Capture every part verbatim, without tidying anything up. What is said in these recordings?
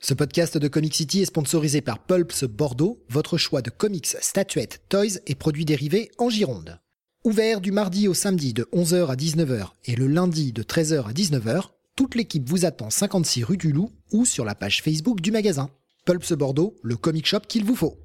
Ce podcast de Comic City est sponsorisé par Pulps Bordeaux, votre choix de comics, statuettes, toys et produits dérivés en Gironde. Ouvert du mardi au samedi de onze heures à dix-neuf heures et le lundi de treize heures à dix-neuf heures, toute l'équipe vous attend cinquante-six rue du Loup ou sur la page Facebook du magasin. Pulps Bordeaux, le comic shop qu'il vous faut.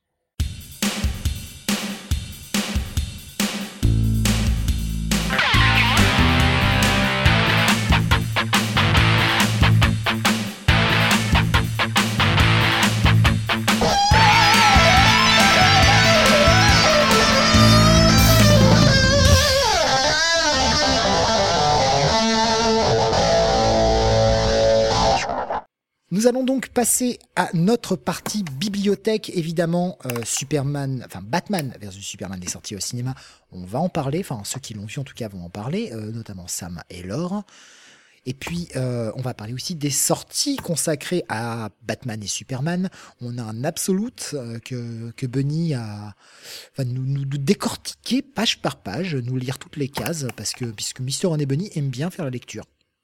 Nous allons donc passer à notre partie bibliothèque, évidemment, euh, Superman, enfin Batman versus Superman est sorti au cinéma, on va en parler, enfin ceux qui l'ont vu en tout cas vont en parler, euh, notamment Sam et Laure. Et puis euh, on va parler aussi des sorties consacrées à Batman et Superman. On a un absolute euh, que, que Bunny a, va nous, nous décortiquer page par page, nous lire toutes les cases, parce que puisque Mister René Bunny aime bien faire la lecture.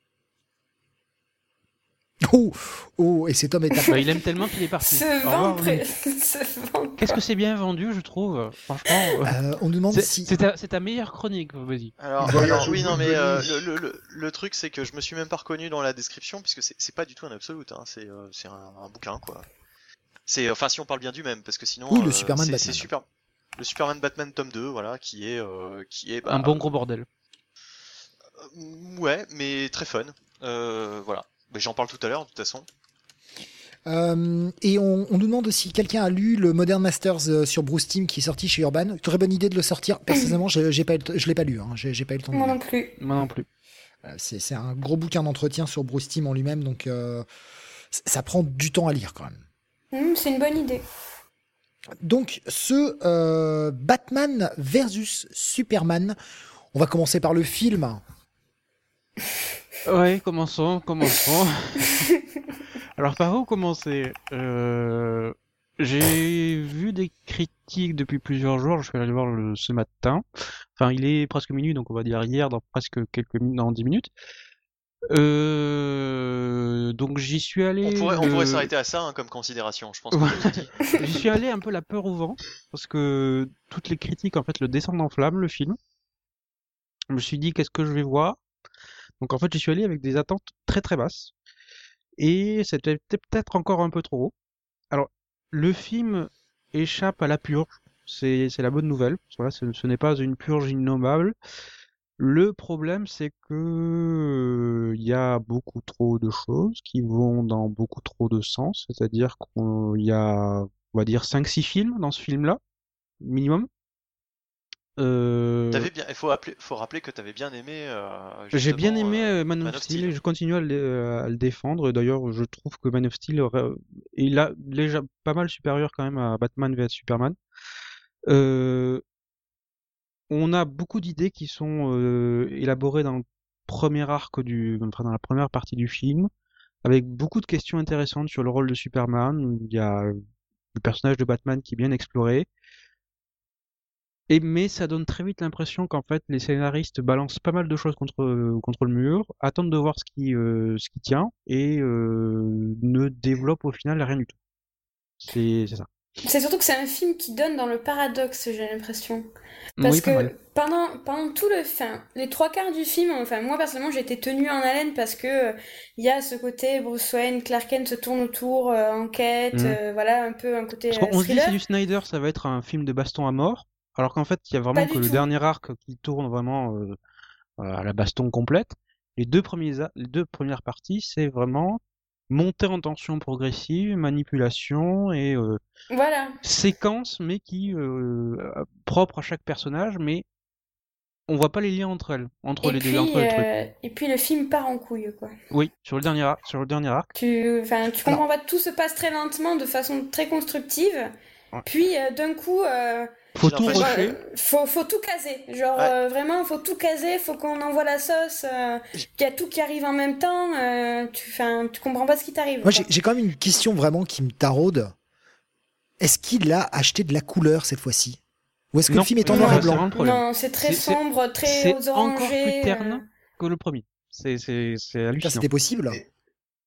Oh, oh, et cet homme est à... bah, il aime tellement qu'il est parti. Ce vent pré... Ce vent... Qu'est-ce que c'est bien vendu, je trouve. Franchement. Euh, on nous demande c'est, si. C'est ta, c'est ta meilleure chronique, vas-y. Alors, alors oui, non, mais euh, le, le, le truc, c'est que je me suis même pas reconnu dans la description, puisque c'est, c'est pas du tout un absolute, hein, c'est, euh, c'est un, un bouquin, quoi. C'est, enfin, si on parle bien du même, parce que sinon. Oui, le euh, Superman c'est, Batman. c'est super. Le Superman Batman tome deux, voilà, qui est, euh, qui est. Bah, un bon gros bordel. Euh, ouais, mais très fun. Euh, voilà. Mais j'en parle tout à l'heure, de toute façon. Euh, et on, on nous demande si quelqu'un a lu le Modern Masters euh, sur Bruce Timm qui est sorti chez Urban. Très bonne idée de le sortir. Personnellement, j'ai, j'ai pas, je l'ai pas lu. Hein. J'ai, j'ai pas eu le temps de Moi le non plus. Moi non plus. Euh, c'est, c'est un gros bouquin d'entretien sur Bruce Timm en lui-même, donc euh, ça prend du temps à lire quand même. Mmh, c'est une bonne idée. Donc, ce euh, Batman versus Superman. On va commencer par le film. Ouais, commençons, commençons. Alors, par où commencer euh, J'ai vu des critiques depuis plusieurs jours. Je suis allé le voir le, ce matin. Enfin, il est presque minuit, donc on va dire hier, dans presque quelques minutes, dans dix minutes. Euh, donc j'y suis allé. On pourrait, on euh... pourrait s'arrêter à ça hein, comme considération, je pense. Ouais. J'y suis allé un peu la peur au vent, parce que toutes les critiques en fait le descendent en flammes, le film. Je me suis dit qu'est-ce que je vais voir. Donc en fait j'y suis allé avec des attentes très très basses. Et c'était peut-être encore un peu trop haut. Alors, le film échappe à la purge, c'est, c'est la bonne nouvelle. Voilà, ce, ce n'est pas une purge innommable. Le problème, c'est que il euh, y a beaucoup trop de choses qui vont dans beaucoup trop de sens. C'est-à-dire qu'il y a, on va dire, cinq six films dans ce film-là, minimum. Euh... T'avais bien, il faut, appeler, faut rappeler que t'avais bien aimé. Euh, J'ai bien aimé euh, Man, Man of of Steel Steel. et je continue à le, à le défendre. Et d'ailleurs, je trouve que Man of Steel aurait, il a déjà pas mal supérieur quand même à Batman versus Superman. Euh, on a beaucoup d'idées qui sont euh, élaborées dans le premier arc du, enfin dans la première partie du film, avec beaucoup de questions intéressantes sur le rôle de Superman. Il y a le personnage de Batman qui est bien exploré. Et, mais ça donne très vite l'impression qu'en fait les scénaristes balancent pas mal de choses contre, euh, contre le mur, attendent de voir ce qui, euh, ce qui tient et euh, ne développent au final rien du tout. C'est, c'est ça. C'est surtout que c'est un film qui donne dans le paradoxe, j'ai l'impression. Parce Oui, que pendant, pendant tout le fin, les trois quarts du film, enfin moi personnellement j'ai été tenue en haleine parce que il euh, y a ce côté Bruce Wayne, Clark Kent se tourne autour, euh, enquête, mmh. euh, voilà un peu un côté parce qu'on euh, se dit c'est du Snyder, ça va être un film de baston à mort. Alors qu'en fait, il y a vraiment que le tout. dernier arc qui tourne vraiment euh, à la baston complète. Les deux, premiers a- les deux premières parties, c'est vraiment montée en tension progressive, manipulation et euh, voilà. séquence, mais qui euh, propre à chaque personnage, mais on voit pas les liens entre elles, entre et les puis, deux, entre euh, les trucs. Et puis le film part en couille, quoi. Oui, sur le dernier arc, sur le dernier arc. Tu, enfin, tu comprends pas, tout se passe très lentement, de façon très constructive. Ouais. Puis euh, d'un coup. Euh, Faut tout rusher. Euh, faut, faut tout caser. Genre, ouais. euh, vraiment, faut tout caser, faut qu'on envoie la sauce. Euh, qu'il y a tout qui arrive en même temps. Euh, tu, fin, tu comprends pas ce qui t'arrive. Moi, j'ai, j'ai quand même une question vraiment qui me taraude. Est-ce qu'il a acheté de la couleur cette fois-ci ? Ou est-ce que non, le film est en noir et blanc ? Non, c'est très c'est, sombre, très c'est aux orangés. encore plus terne euh... que le premier. C'est, c'est, c'est hallucinant. Ça, c'était possible ?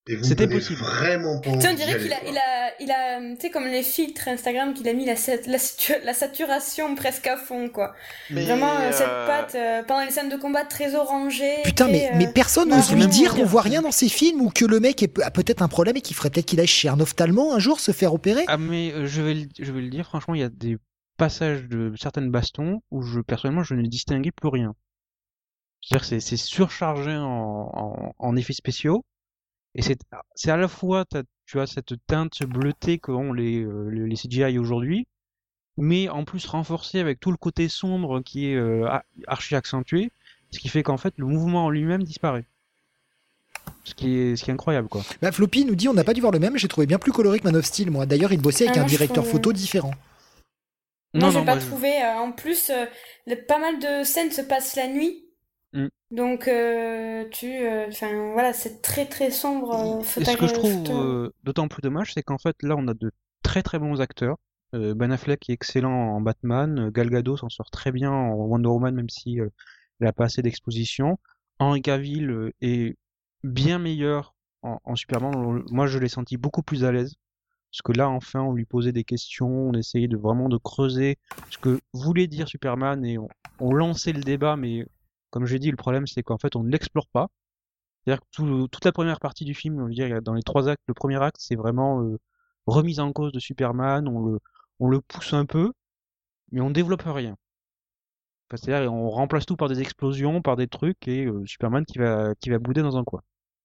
Et vous C'était donnez possible. vraiment pas Tu sais, on envie dirait d'y qu'il a, aller, il quoi. a, il a, tu sais, comme les filtres Instagram, qu'il a mis la, sat- la, situ- la saturation presque à fond, quoi. Mais Vraiment, euh, cette euh, patte, euh, pendant les scènes de combat très orangée, Putain, mais, très mais euh, personne Mais n'ose c'est lui même marron. dire pire. qu'on voit rien dans ses films ou que le mec est- a peut-être un problème et qu'il ferait peut-être qu'il aille chez un ophtalmo un jour se faire opérer. Ah mais euh, je vais le, je vais le dire, franchement, il y a des passages de certaines bastons où je personnellement je ne distinguais plus rien. C'est-à-dire que c'est c'est surchargé en, en, en effets spéciaux et c'est c'est à la fois t'as- tu as cette teinte bleutée qu'ont les, euh, les les C G I aujourd'hui, mais en plus renforcé avec tout le côté sombre qui est euh, a- archi accentué, ce qui fait qu'en fait le mouvement en lui-même disparaît. Ce qui est ce qui est incroyable quoi. Bah, Floppy nous dit on n'a pas dû voir le même, j'ai trouvé bien plus coloré que Man of Steel, moi. D'ailleurs, il bossait avec Ah, un moi, je directeur trouve- photo différent. Moi, Non j'ai non, pas moi, je- trouvé. euh, en plus, euh, le- pas mal de scènes se passent la nuit. Mm. Donc, euh, tu, euh, enfin, voilà, c'est très très sombre. euh, Et ce que je photogra- trouve photo- euh, d'autant plus dommage, c'est qu'en fait là on a de très très bons acteurs. Euh, Ben Affleck qui est excellent en Batman, euh, Gal Gadot s'en sort très bien en Wonder Woman même si euh, elle a pas assez d'exposition. Henry Cavill euh, est bien meilleur en, en Superman. Moi je l'ai senti beaucoup plus à l'aise parce que là enfin on lui posait des questions, on essayait de vraiment de creuser ce que voulait dire Superman et on, on lançait le débat, mais comme j'ai dit le problème c'est qu'en fait on ne l'explore pas. C'est-à-dire que tout- toute la première partie du film, on va dire, dans les trois actes, le premier acte, c'est vraiment euh, remise en cause de Superman, on le, on le pousse un peu, mais on développe rien. Enfin, c'est-à-dire, on remplace tout par des explosions, par des trucs, et euh, Superman qui va, qui va bouder dans un coin.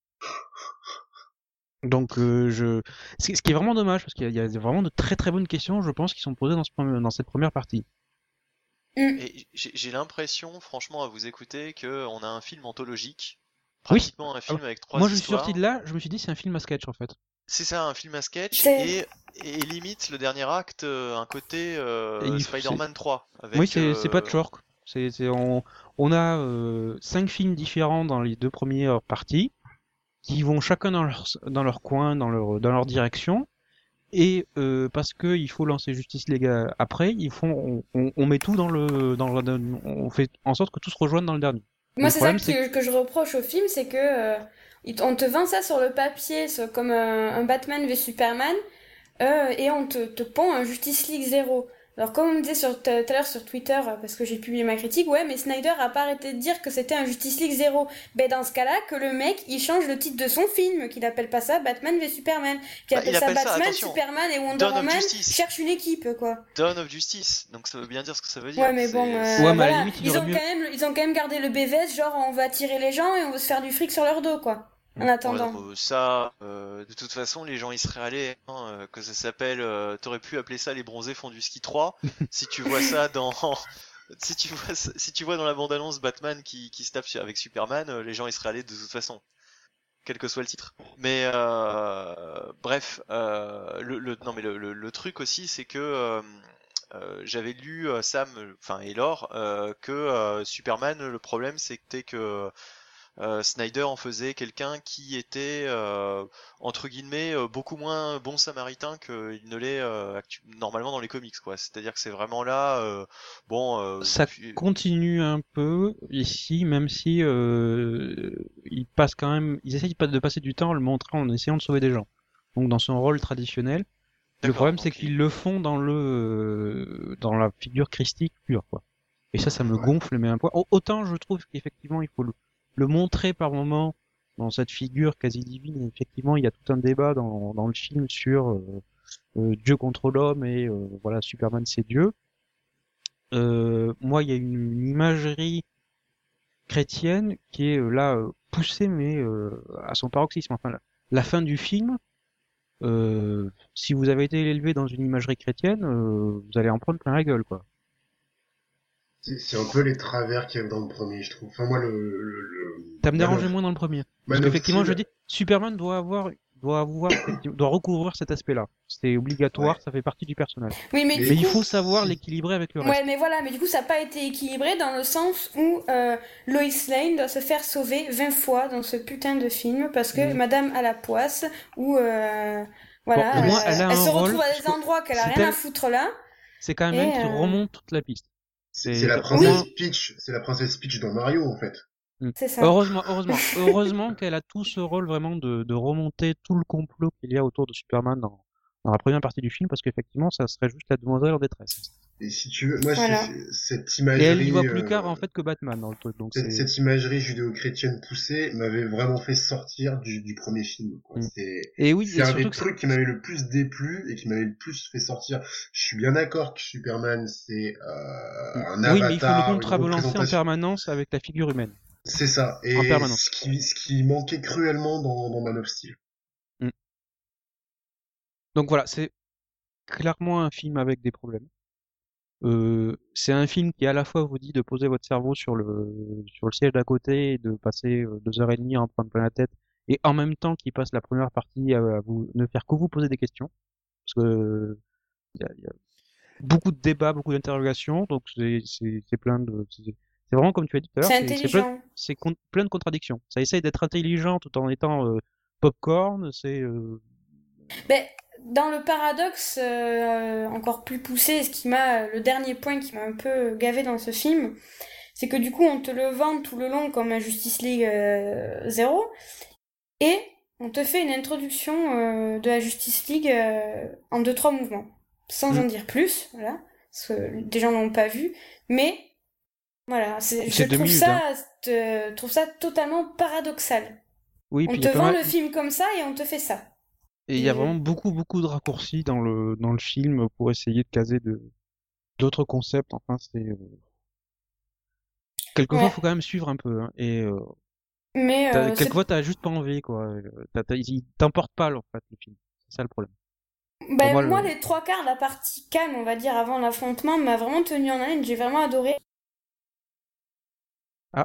Donc, euh, je, ce ce qui est vraiment dommage, parce qu'il y a, il y a vraiment de très très bonnes questions, je pense, qui sont posées dans, ce, premier- dans cette première partie. et j'ai j'ai l'impression, franchement, à vous écouter, que on a un film anthologique, Oui. pratiquement un film avec trois Moi, je suis histoires. sorti de là, je me suis dit, c'est un film à sketch, en fait. C'est ça, un film à sketch, C'est- et, et limite le dernier acte, euh, un côté euh, Et il- Spider-Man trois. Avec, Oui, c'est c'est euh, pas de short. C'est, c'est, on, on a euh, cinq films différents dans les deux premières parties qui vont chacun dans leur, dans leur coin, dans leur, dans leur direction. Et euh, parce que il faut lancer Justice League euh, après, ils font, on, on, on met tout dans le, dans le, dans- on fait en sorte que tout se rejoigne dans le dernier. Moi, Le c'est ça problème, c'est que, que je reproche au film, c'est que euh, il- on te vend ça sur le papier c'est comme un, un Batman v Superman, euh, et on te, te pond un Justice League zéro. Alors, comme on me disait sur- tout à l'heure sur Twitter, euh, parce que j'ai publié ma critique, ouais, mais Snyder a pas arrêté de dire que c'était un Justice League zéro. Ben, dans ce cas-là, que le mec, il change le titre de son film, qu'il appelle pas ça Batman v Superman, qu'il Bah, appelle il ça appelle ça, Batman, attention, Superman et Wonder Dawn of Woman Justice. cherchent une équipe, quoi. Dawn of Justice, donc ça veut bien dire ce que ça veut dire. Ouais, mais bon, C'est- euh, c'est- Ouais, mais à la voilà, limite, il ils aurait ont mieux- quand même, ils ont quand même gardé le B V S, genre on va attirer les gens et on veut se faire du fric sur leur dos, quoi. En attendant. Ouais, euh, ça, euh, de toute façon, les gens y seraient allés, hein, euh, que ça s'appelle, euh, t'aurais pu appeler ça les bronzés font du ski trois, si tu vois ça dans, si tu vois, ça- si tu vois dans la bande-annonce Batman qui, qui se tape sur- avec Superman, euh, les gens y seraient allés de toute façon, quel que soit le titre. Mais euh, bref, euh, le, le, non mais le, le, le truc aussi, c'est que euh, euh, j'avais lu euh, Sam, enfin et Laure, euh, que euh, Superman, le problème c'était que euh, Snyder en faisait quelqu'un qui était euh, entre guillemets euh, beaucoup moins bon samaritain qu'il ne l'est euh, actu- normalement dans les comics, quoi. C'est-à-dire que c'est vraiment là, euh, bon. euh, Ça puis- continue un peu ici, même si euh, ils passent quand même, ils essayent de passer du temps à le montrer en essayant de sauver des gens. Donc dans son rôle traditionnel. Le D'accord, problème, c'est donc qu'ils le font dans le dans la figure christique pure, quoi. Et ça, ça me Ouais. gonfle, mais un point. Au- Autant je trouve qu'effectivement, il faut le, le montrer par moment dans cette figure quasi divine. Et effectivement, il y a tout un débat dans dans le film sur euh, euh, Dieu contre l'homme et euh, voilà, Superman c'est Dieu. Euh, moi, il y a une, une imagerie chrétienne qui est euh, là euh, poussée, mais euh, à son paroxysme. Enfin, la, la fin du film. Euh, si vous avez été élevé dans une imagerie chrétienne, euh, vous allez en prendre plein la gueule, quoi. C'est c'est un peu les travers qu'il y a dans le premier, je trouve. Enfin, moi, le... le, le... Ça me Man dérangeait of- moins dans le premier. Man Parce of qu'effectivement, je Steel, dis, Superman doit avoir, doit avoir, doit recouvrir cet aspect-là. C'est obligatoire, Ouais. ça fait partie du personnage. Oui, mais, Mais du Mais il coup, faut savoir l'équilibrer avec le reste. ouais, mais voilà, mais du coup, ça n'a pas été équilibré dans le sens où euh, Lois Lane doit se faire sauver vingt fois dans ce putain de film parce que Mhm. Madame a la poisse ou euh, voilà, Bon, au moins, euh, elle a un se rôle, retrouve à des parce que endroits qu'elle a c'est rien à elle- foutre là. C'est quand même Et, elle qui euh, remonte toute la piste. C'est C'est- c'est la au princesse moins- Peach, c'est la princesse Peach dans Mario, en fait. Mm. C'est ça. Heureusement, heureusement, heureusement qu'elle a tout ce rôle vraiment de, de remonter tout le complot qu'il y a autour de Superman dans, dans la première partie du film, parce qu'effectivement, ça serait juste la demoiselle en détresse. Et si tu veux, moi, Voilà. c'est- cette Et elle y imagerie, voit plus euh, clair en fait que Batman dans le truc. Donc cette, c'est. cette imagerie judéo-chrétienne poussée m'avait vraiment fait sortir du, du premier film, quoi. Mm. C'est, Et oui, c'est et un surtout des que trucs qui m'avait le plus déplu et qui m'avait le plus fait sortir. Je suis bien d'accord que Superman, c'est euh, un oui, mais il faut le avatar, une contrebalancer en représentation. permanence avec la figure humaine. C'est ça. En Et permanence. ce qui, ce qui manquait cruellement dans, dans Man of Steel. Mm. Donc voilà, c'est clairement un film avec des problèmes. Euh, c'est un film qui à la fois vous dit de poser votre cerveau sur le sur le siège d'à côté et de passer euh, deux heures et demie à en prendre plein la tête, et en même temps qui passe la première partie à, à vous ne faire que vous poser des questions, parce que il y a, y a beaucoup de débats, beaucoup d'interrogations, donc c'est c'est c'est plein de c'est c'est vraiment comme tu as dit tout à l'heure, C'est c'est c'est plein intelligent. c'est con- plein de contradictions. Ça essaye d'être intelligent tout en étant euh, popcorn, c'est euh, Ben, dans le paradoxe euh, encore plus poussé, ce qui m'a, le dernier point qui m'a un peu gavé dans ce film, c'est que du coup on te le vend tout le long comme un Justice League euh, zéro, et on te fait une introduction euh, de la Justice League euh, en deux trois mouvements, sans Mm. en dire plus, voilà, parce que des gens l'ont pas vu, mais voilà, c'est, je c'est deux trouve minutes, ça, hein. je trouve ça totalement paradoxal. Oui, On puis il te y a pas vend mal. le film comme ça et on te fait ça. Et il y a Et- vraiment beaucoup, beaucoup de raccourcis dans le, dans le film pour essayer de caser de, d'autres concepts. Enfin, c'est, euh, quelquefois, Ouais. faut quand même suivre un peu, hein. Et, euh, Mais t'as- euh, c'est quelquefois, t'as juste pas envie, quoi. Euh, T'as, t'as, il t'emporte pas, en fait, le film. C'est ça le problème. Ben, Pour moi, moi, le, les trois quarts de la partie calme, on va dire, avant l'affrontement, m'a vraiment tenu en haleine. J'ai vraiment adoré. ah,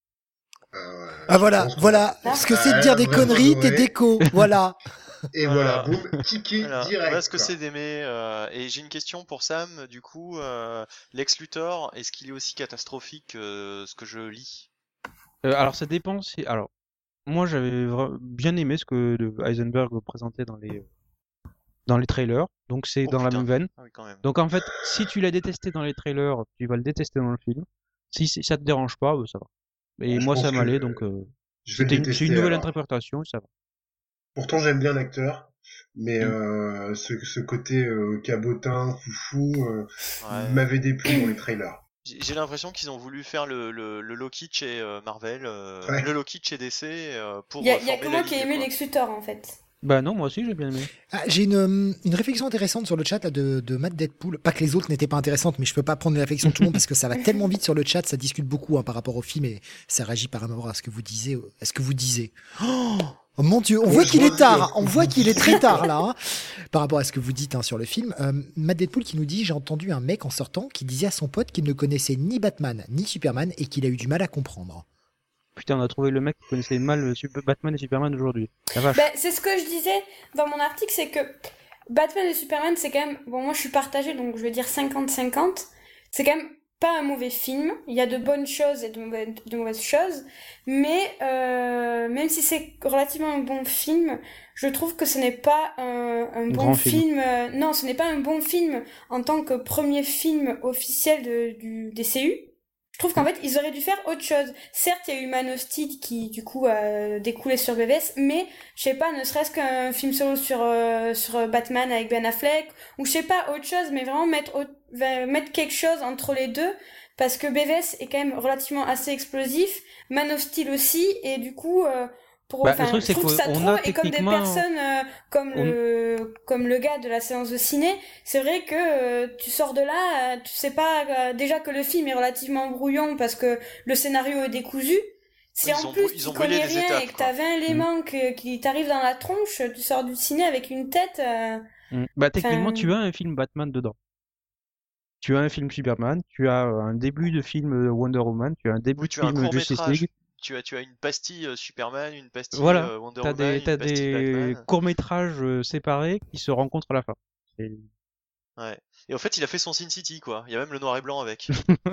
Euh, Ah je voilà, pense qu'on voilà, a- ce que Ah, c'est de elle dire a des vraiment conneries, t'es adoré. déco, voilà. Et Voilà. voilà, boum, kické Voilà, direct. voilà ce que quoi. c'est d'aimer. euh, Et j'ai une question pour Sam, du coup, euh, Lex Luthor, est-ce qu'il est aussi catastrophique que ce que je lis? euh, alors ça dépend si, alors, moi, j'avais vra- bien aimé ce que le Heisenberg présentait dans les, dans les trailers. Donc c'est Oh dans la putain, même veine. ah oui quand même. Donc en fait, si tu l'as détesté dans les trailers, tu vas le détester dans le film. Si, si ça te dérange pas, euh, ça va. Et Ouais, je moi, pense ça que m'allait, donc euh, je vais le c'était une, c'est une détester nouvelle alors. interprétation, et ça va. Pourtant, j'aime bien l'acteur, mais Mm. euh, ce, ce côté euh, cabotin, foufou, euh, Ouais. m'avait déplu dans les trailers. J'ai j'ai l'impression qu'ils ont voulu faire le, le, le Loki de chez euh, Marvel, euh, Ouais. le Loki de chez D C euh, pour Il y a, euh, y a former que la moi qui ai ligue, aimé quoi. Lex Luthor, en fait. Bah non, moi aussi j'ai bien aimé. Ah, j'ai une, euh, une réflexion intéressante sur le chat là, de, de Matt Deadpool. Pas que les autres n'étaient pas intéressantes, mais je peux pas prendre la réflexion de tout le monde parce que ça va tellement vite sur le chat, ça discute beaucoup hein, par rapport au film et ça réagit par rapport à ce que vous disiez. À ce que vous disiez. Oh, oh mon Dieu, on Ouais, voit je qu'il vois est tard, que- on voit qu'il est très tard là, hein, par rapport à ce que vous dites hein, sur le film. Euh, Matt Deadpool qui nous dit, j'ai entendu un mec en sortant qui disait à son pote qu'il ne connaissait ni Batman ni Superman et qu'il a eu du mal à comprendre. Putain, on a trouvé le mec qui connaissait mal le Super- Batman et Superman aujourd'hui. La vache. Ben, c'est ce que je disais dans mon article, c'est que Batman et Superman, c'est quand même... Bon, moi, je suis partagée, donc je vais dire cinquante cinquante. C'est quand même pas un mauvais film. Il y a de bonnes choses et de mauvaises, de mauvaises choses. Mais euh, même si c'est relativement un bon film, je trouve que ce n'est pas un, un bon Grand film. film. euh, non, ce n'est pas un bon film en tant que premier film officiel de, du D C U. Je trouve qu'en fait, ils auraient dû faire autre chose. Certes, il y a eu Man of Steel qui, du coup, a découlé sur B V S, mais, je sais pas, ne serait-ce qu'un film solo sur, euh, sur Batman avec Ben Affleck, ou je sais pas, autre chose, mais vraiment mettre, autre- mettre quelque chose entre les deux, parce que B V S est quand même relativement assez explosif, Man of Steel aussi, et du coup, euh, pour, Bah, le enfin, truc, je c'est trouve ça qu'on trop, a et comme des techniquement- personnes, euh, comme on- le, comme le gars de la séance de ciné, c'est vrai que euh, tu sors de là, euh, tu sais pas euh, déjà que le film est relativement brouillon parce que le scénario est décousu. Si Ils en ont plus brû- ils tu ont brûlé connais des rien étapes, et que quoi. t'as vingt éléments que- qui t'arrivent dans la tronche, tu sors du ciné avec une tête. euh, Mm. Bah techniquement, Enfin- tu as un film Batman dedans. Tu as un film Superman, tu as euh, un début de film euh, Wonder Woman, tu as un début Oui, de tu as un film court Justice métrage. League. Tu as, tu as une pastille euh, Superman, une pastille Voilà. euh, Wonder T'as Woman, des, t'as une pastille des Batman. courts-métrages euh, séparés qui se rencontrent à la fin. C'est- Ouais. Et en fait, il a fait son Sin City, quoi. Il y a même le noir et blanc avec.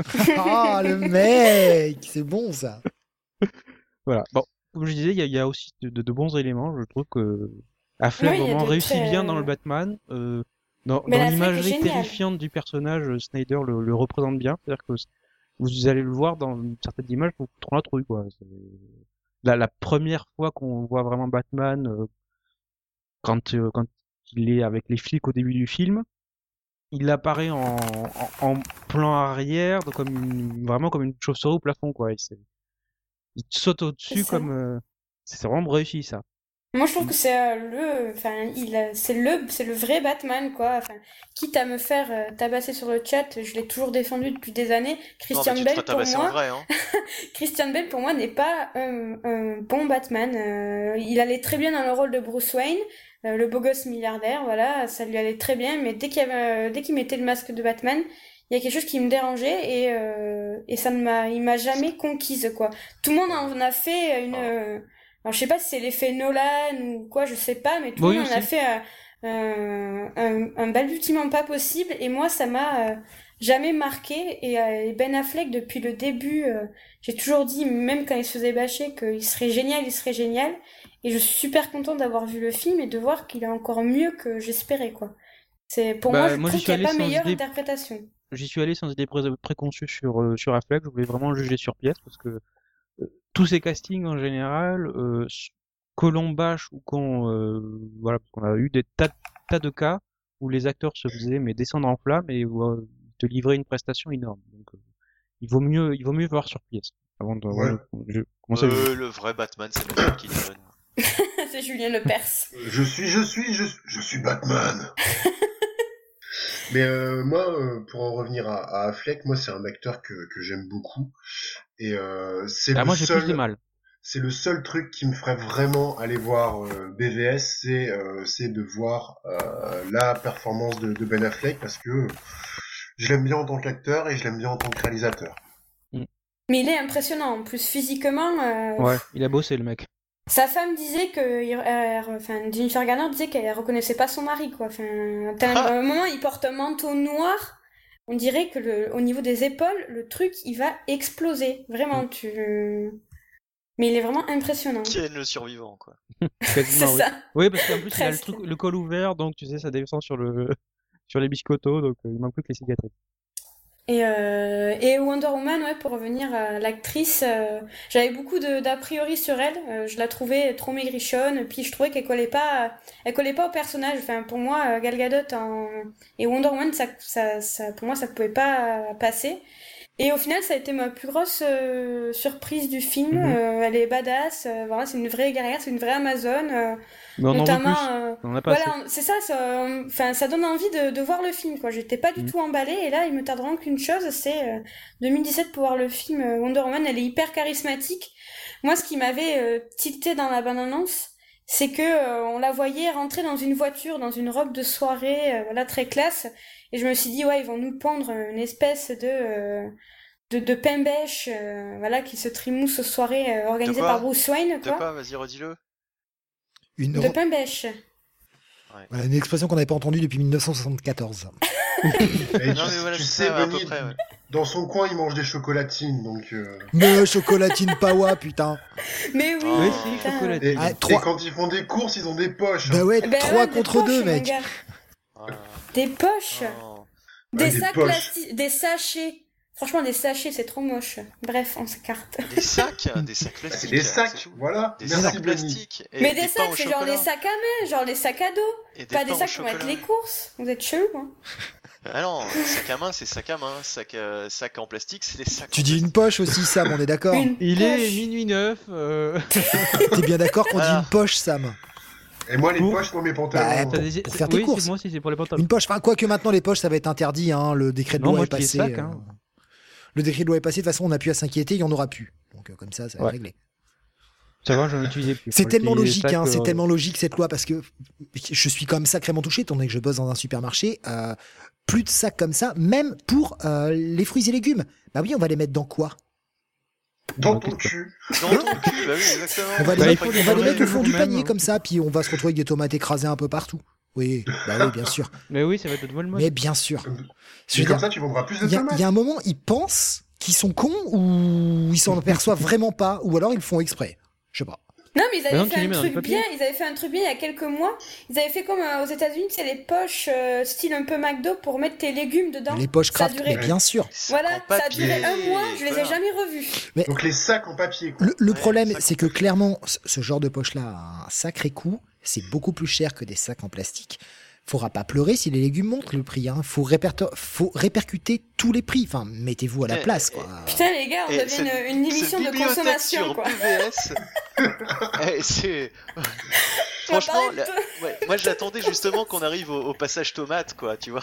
Ah le mec, c'est bon ça. Voilà. Bon, comme je disais, il y, a- il y a aussi de, de- de bons éléments. Je trouve que Affleck Oui, il y a vraiment de réussit très- bien dans le Batman. Euh, dans Ben dans Affleck est l'imagerie génial. terrifiante du personnage, euh, Snyder le, le représente bien. C'est-à-dire que vous allez le voir dans certaines images, vous trouverez la trouille, quoi. C'est... La, la première fois qu'on voit vraiment Batman, euh, quand, euh, quand il est avec les flics au début du film, il apparaît en, en, en plan arrière, donc comme une, vraiment comme une chauve-souris au plafond, quoi. Il, il saute au-dessus comme, euh, c'est vraiment réussi, ça. Moi, je trouve que c'est euh, le, enfin, il, a- c'est le, c'est le vrai Batman, quoi. Enfin, quitte à me faire euh, tabasser sur le chat, je l'ai toujours défendu depuis des années. Christian non, mais tu te Bale, feras pour tabasser en moi, vrai, hein. Christian Bale, pour moi, n'est pas un, un bon Batman. Euh, il allait très bien dans le rôle de Bruce Wayne, euh, le beau gosse milliardaire, voilà, ça lui allait très bien. Mais dès qu'il y avait, euh, dès qu'il mettait le masque de Batman, il y a quelque chose qui me dérangeait et euh, et ça ne m'a, il m'a jamais conquise, quoi. Tout le monde en a fait une. euh, alors je sais pas si c'est l'effet Nolan ou quoi, je sais pas, mais tout le Oui, monde en a aussi. fait euh, un, un, un balbutiement pas possible et moi ça m'a euh, jamais marqué et, euh, et Ben Affleck depuis le début, euh, j'ai toujours dit, même quand il se faisait bâcher, qu'il serait génial, il serait génial et je suis super contente d'avoir vu le film et de voir qu'il est encore mieux que j'espérais, quoi. C'est, pour moi, Bah, je moi, j'y trouve suis qu'il n'y a allé pas sans meilleure idée, interprétation. j'y suis allé sans idée pré- préconçue sur, euh, sur Affleck. Je voulais vraiment le juger sur pièce parce que euh, tous ces castings en général, euh, s- que l'on bâche ou qu'on, euh, voilà, parce qu'on a eu des tas, tas de cas où les acteurs se faisaient mais descendre en flammes et où, euh, ils te livraient une prestation énorme. Donc, euh, il vaut mieux, il vaut mieux voir sur pièce avant de, Ouais. avant de- je commence à juger. Euh, le vrai Batman, c'est Michael Keaton. C'est Julien Lepers. Je suis, je suis, je, je suis Batman. Mais euh, moi, euh, pour en revenir à, à Affleck, moi c'est un acteur que, que j'aime beaucoup et euh, c'est Ah, le moi, j'ai plus de seul, mal. c'est le seul truc qui me ferait vraiment aller voir euh, B V S, c'est euh, c'est de voir euh, la performance de, de Ben Affleck parce que je l'aime bien en tant qu'acteur et je l'aime bien en tant que réalisateur. Mais il est impressionnant, en plus physiquement. euh, Ouais, il a bossé, le mec. Sa femme disait que, il- euh, enfin, Jennifer Garner disait qu'elle reconnaissait pas son mari, quoi. Enfin, t'as l'im- Ah. à un moment, il porte un manteau noir. On dirait que le, au niveau des épaules, le truc, il va exploser. Vraiment, tu. Mais il est vraiment impressionnant. Ken le survivant, quoi. C'est Quasiment, oui. ça. Oui, parce qu'en plus, il a le Presque. truc, le col ouvert, donc tu sais, ça descend sur le, sur les biscottos, donc euh, il manque plus que les cicatrices. Et, euh, et Wonder Woman, ouais, pour revenir à l'actrice, euh, j'avais beaucoup de d'a priori sur elle. Euh, je la trouvais trop maigrichonne, puis je trouvais qu'elle collait pas, elle collait pas au personnage. Enfin, pour moi, euh, Gal Gadot en... et Wonder Woman, ça, ça, ça, pour moi, ça pouvait pas passer. Et au final, ça a été ma plus grosse euh, surprise du film. Mhm. Euh, elle est badass, euh, voilà, c'est une vraie guerrière, c'est une vraie Amazone. euh, Mais on en veut notamment, plus. euh, On en a pas assez. voilà, c'est ça, ça, euh, enfin, ça donne envie de, de voir le film, quoi. J'étais pas du Mm. tout emballée, et là, il me tarde vraiment qu'une chose, c'est euh, deux mille dix-sept pour voir le film euh, Wonder Woman. Elle est hyper charismatique. Moi, ce qui m'avait euh, tilté dans la bande-annonce, c'est que euh, on la voyait rentrer dans une voiture, dans une robe de soirée, euh, voilà, très classe, et je me suis dit, ouais, ils vont nous pondre une espèce de euh, de, de pain bêche, euh, voilà, qui se trimousse aux soirées euh, organisées quoi par Bruce Wayne, De quoi. quoi Vas-y, redis-le. Une, De pain bêche. voilà, une expression qu'on n'avait pas entendue depuis mille neuf cent soixante-quatorze. Et Non, tu, mais voilà, tu c'est sais, ça, à peu Benny, près, ouais. dans son coin, il mange des chocolatines, donc. Euh... Mais chocolatine pawa, putain. Mais oui, Oh. Oui, si, putain. chocolatine. Et, Ah, et trois. quand ils font des courses, ils ont des poches. Bah hein. ouais, Ben trois ouais, des contre poches, deux, mon mec. gars. Ah, Des poches. oh. Des Ouais, des sacs poches. plastiques, des sachets. Franchement, des sachets, c'est trop moche. Bref, on s'écarte. Des sacs, des sacs Bah, plastiques. c'est des sacs, c'est tout. voilà. Des Merci, sacs Benny. plastiques. Et Mais des pains sacs, au c'est genre chocolat. les sacs à main, genre les sacs à dos. Et des Pas des pains au sacs pour mettre chocolat. les courses. Vous êtes chelou, hein. Ah non, sac à main, c'est sac à main. Sac, euh, sac en plastique, c'est des sacs. Tu en dis une plastique. poche aussi, Sam, on est d'accord. Une Il est poche. minuit neuf. Euh... T'es bien d'accord qu'on dit Voilà. une poche, Sam. Et moi, les Pour- poches dans mes Bah, pantalons. t'as hein. des- pour c'est- faire tes oui, courses. c'est- moi aussi, c'est pour les pantalons. Une poche, enfin, quoique maintenant les poches ça va être interdit, hein, le décret de Non, loi moi, est je dis passé. sac, hein. euh, Le décret de loi est passé, de toute façon on n'a plus à s'inquiéter, il n'y en aura plus. Donc euh, comme ça, ça va Ouais. être réglé. Ça va, j'en utilisais plus. C'est Moi, tellement j'utilisais logique, sacs, hein, c'est euh, tellement logique cette loi parce que je suis quand même sacrément touché, étant donné que je bosse dans un supermarché. euh, plus de sacs comme ça, même pour euh, les fruits et légumes. Bah oui, on va les mettre dans quoi? Dans Ok, ton quoi. cul. Dans ton cul, bah oui, exactement. On va les Bah, il mettre, faut on les va les manger mettre au fond le du jour même, panier hein. comme ça, puis on va se retrouver avec des tomates écrasées un peu partout. Oui, bah oui, bien sûr. Mais oui, ça va être de nouvelles modes. Mais bien sûr. Je Et veux comme dire, ça, tu vendras plus de Il y, a- tomates. il y a un moment, ils pensent qu'ils sont cons ou ils s'en aperçoivent vraiment pas, ou alors ils le font exprès. Je sais pas. Non, mais ils avaient Bah non, fait tu les un mets dans le truc papier. bien. Ils avaient fait un truc bien il y a quelques mois. Ils avaient fait comme euh, aux États-Unis, c'est les poches euh, style un peu McDo pour mettre tes légumes dedans. Les poches Ça a craft, duré. mais bien sûr. Les sacs Voilà, en ça a papier, duré un mois. Je les ai voilà. jamais revus. Donc les sacs en papier, quoi. Le, le Ouais, problème, sac c'est en que papier. clairement, ce- ce genre de poche-là a un sacré coût. C'est beaucoup plus cher que des sacs en plastique. Faudra pas pleurer si les légumes montent le prix. Hein. Faut, réperto- faut répercuter tous les prix. Enfin, mettez-vous à la Eh, place, quoi. Putain, les gars, on Et devient cette- une, une émission cette de bibliothèque consommation, sur quoi. B V S, eh, c'est On va franchement, parler de la- toi. ouais, moi j'attendais justement qu'on arrive au, au passage tomate, quoi, tu vois.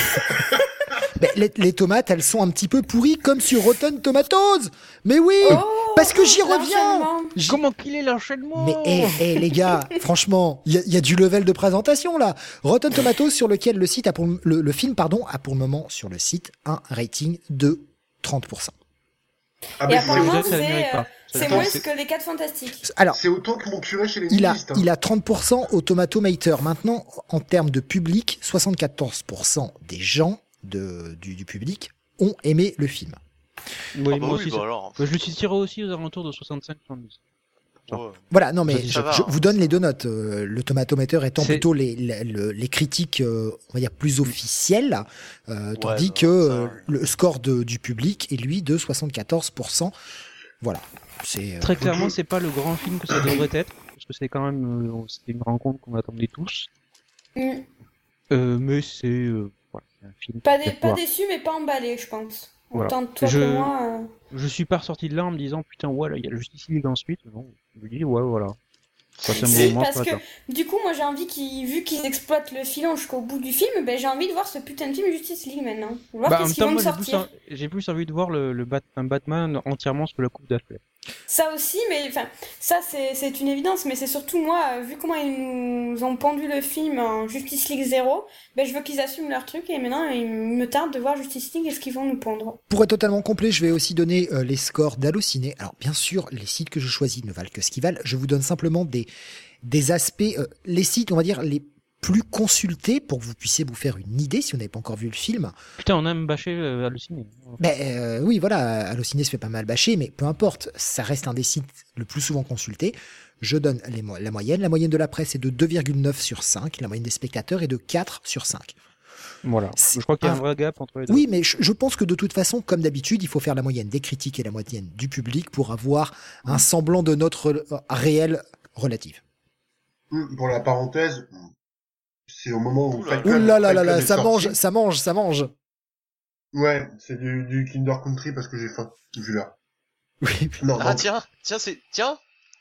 Ben, les, les tomates, elles sont un petit peu pourries, comme sur Rotten Tomatoes. Mais oui, Oh, parce que j'y reviens. l'enchaînement. J'y- Comment qu'il est l'enchaînement? Mais hé, hé, les gars, franchement, il y, a- il y a du level de présentation là. Rotten Tomatoes sur lequel le site a pour le, le- le film pardon a pour le moment sur le site un rating de trente pour cent. Ah, Et mais apparemment, ça le c'est mérite euh, pas. Ça c'est le moins mérite. que les quatre fantastiques. Alors, c'est autant que mon curé chez les il a, nudistes. hein. il a trente pour cent au Tomatometer. Maintenant, en termes de public, soixante-quatorze pour cent des gens de, du, du public ont aimé le film. Oui, Ah bah moi oui, aussi. bah ça- alors. Bah, je le situerai aussi aux alentours de soixante-cinq soixante-dix. Ouais. Voilà, non mais Ça, je, ça va, je hein. vous donne les deux notes. Euh, le Tomatometer étant C'est- plutôt les, les, le- les critiques, euh, on va dire, plus officielles, euh, tandis bah, que ça, euh, ouais. le score de, du public est lui de soixante-quatorze pour cent. Voilà. C'est, euh, Très clairement, c'est pas le grand film que ça devrait être, parce que c'est quand même, euh, c'était une rencontre qu'on attendait tous. Mm. Euh, mais c'est, euh, voilà, c'est un film. Pas, qui dé- fait pas voir. déçu, mais pas emballé, je pense. Voilà. Autant toi Je- que moi. euh. Je suis pas ressorti de là en me disant putain ouais là il y a le Justice League ensuite. Non, je me dis ouais voilà. Ça, c'est un Si, moment parce que flatteur. du coup, moi j'ai envie qu'ils, vu qu'ils exploitent le filon jusqu'au bout du film, ben j'ai envie de voir ce putain de film Justice League maintenant. Voir Bah, en qu'est-ce même qu'ils temps, vont moi me j'ai plus, sortir. en- j'ai plus envie de voir le, le Bat- un Batman entièrement sous la coupe d'Affleck. Ça aussi, mais enfin, ça c'est, c'est une évidence, mais c'est surtout moi, euh, vu comment ils nous ont pendu le film en Justice League zéro, ben je veux qu'ils assument leur truc et maintenant il me tarde de voir Justice League et ce qu'ils vont nous pondre. Pour être totalement complet, je vais aussi donner euh, les scores d'Allociné. Alors, bien sûr, les sites que je choisis ne valent que ce qu'ils valent. Je vous donne simplement des, des aspects, euh, les sites, on va dire, les plus consultés pour que vous puissiez vous faire une idée si vous n'avez pas encore vu le film. Putain on a même bâché euh, Halluciné. Ben euh, oui, voilà, Allociné se fait pas mal bâcher, mais peu importe, ça reste un des sites le plus souvent consultés. Je donne les mo- la moyenne. La moyenne de la presse est de deux virgule neuf sur cinq. La moyenne des spectateurs est de quatre sur cinq. Voilà. C'est Je crois qu'il y a un- un vrai gap entre les deux. Oui, mais je, je pense que de toute façon, comme d'habitude, il faut faire la moyenne des critiques et la moyenne du public pour avoir un semblant de notre euh, réel relative. Hum, Pour la parenthèse, c'est au moment où Oula. Fight Oh Club, là là Fight là Club là, est ça sorti. mange, ça mange, ça mange. Ouais, c'est du, du Kinder Country parce que j'ai faim, vu là. Oui, Non, Ah non. tiens, tiens, c'est tiens.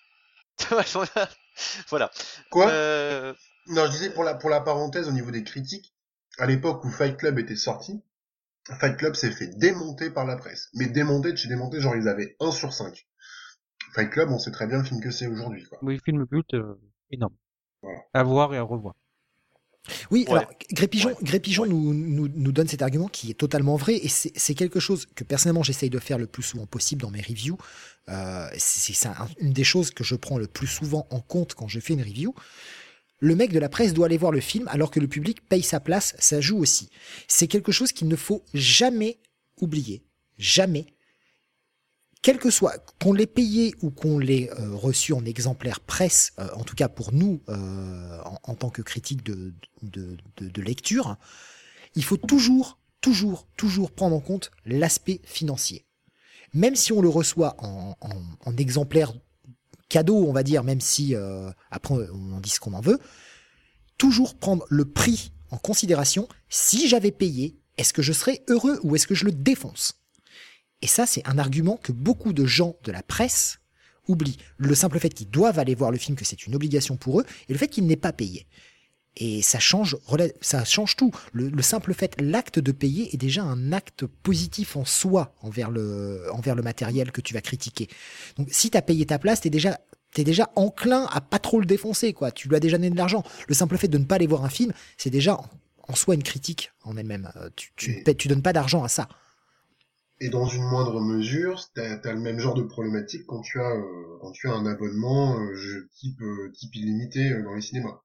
Voilà. Voilà. Quoi Euh, Non, je disais pour la, pour la parenthèse au niveau des critiques, à l'époque où Fight Club était sorti, Fight Club s'est fait démonter par la presse. Mais démonter de chez démonter, genre ils avaient un sur cinq. Fight Club, on sait très bien le film que c'est aujourd'hui, quoi. Oui, film culte euh, énorme. Voilà. À voir et à revoir. Oui, Ouais. alors Grépigeon, Ouais. Grépigeon Ouais. Nous, nous, nous donne cet argument qui est totalement vrai et c'est c'est quelque chose que personnellement j'essaye de faire le plus souvent possible dans mes reviews. Euh, c'est c'est un- une des choses que je prends le plus souvent en compte quand je fais une review. Le mec de la presse doit aller voir le film alors que le public paye sa place, ça joue aussi. C'est quelque chose qu'il ne faut jamais oublier. Jamais. Quel que soit, qu'on l'ait payé ou qu'on l'ait euh, reçu en exemplaire presse, euh, en tout cas pour nous, euh, en, en tant que critique de, de, de, de lecture, il faut toujours, toujours, toujours prendre en compte l'aspect financier. Même si on le reçoit en, en, en exemplaire cadeau, on va dire, même si euh, après on en dit ce qu'on en veut, toujours prendre le prix en considération. Si j'avais payé, est-ce que je serais heureux ou est-ce que je le défonce ? Et ça, c'est un argument que beaucoup de gens de la presse oublient. Le simple fait qu'ils doivent aller voir le film, que c'est une obligation pour eux, et le fait qu'il n'est pas payé. Et ça change, rela- ça change tout. Le, le simple fait, l'acte de payer est déjà un acte positif en soi envers le, envers le matériel que tu vas critiquer. Donc, si tu as payé ta place, t'es déjà, t'es déjà enclin à pas trop le défoncer, quoi. Tu lui as déjà donné de l'argent. Le simple fait de ne pas aller voir un film, c'est déjà en, en soi une critique en elle-même. Euh, Tu, tu, Et- paies- tu donnes pas d'argent à ça. Et dans une moindre mesure, t'as, t'as le même genre de problématique quand tu as, euh, quand tu as un abonnement euh, je- type, euh, type illimité euh, dans les cinémas.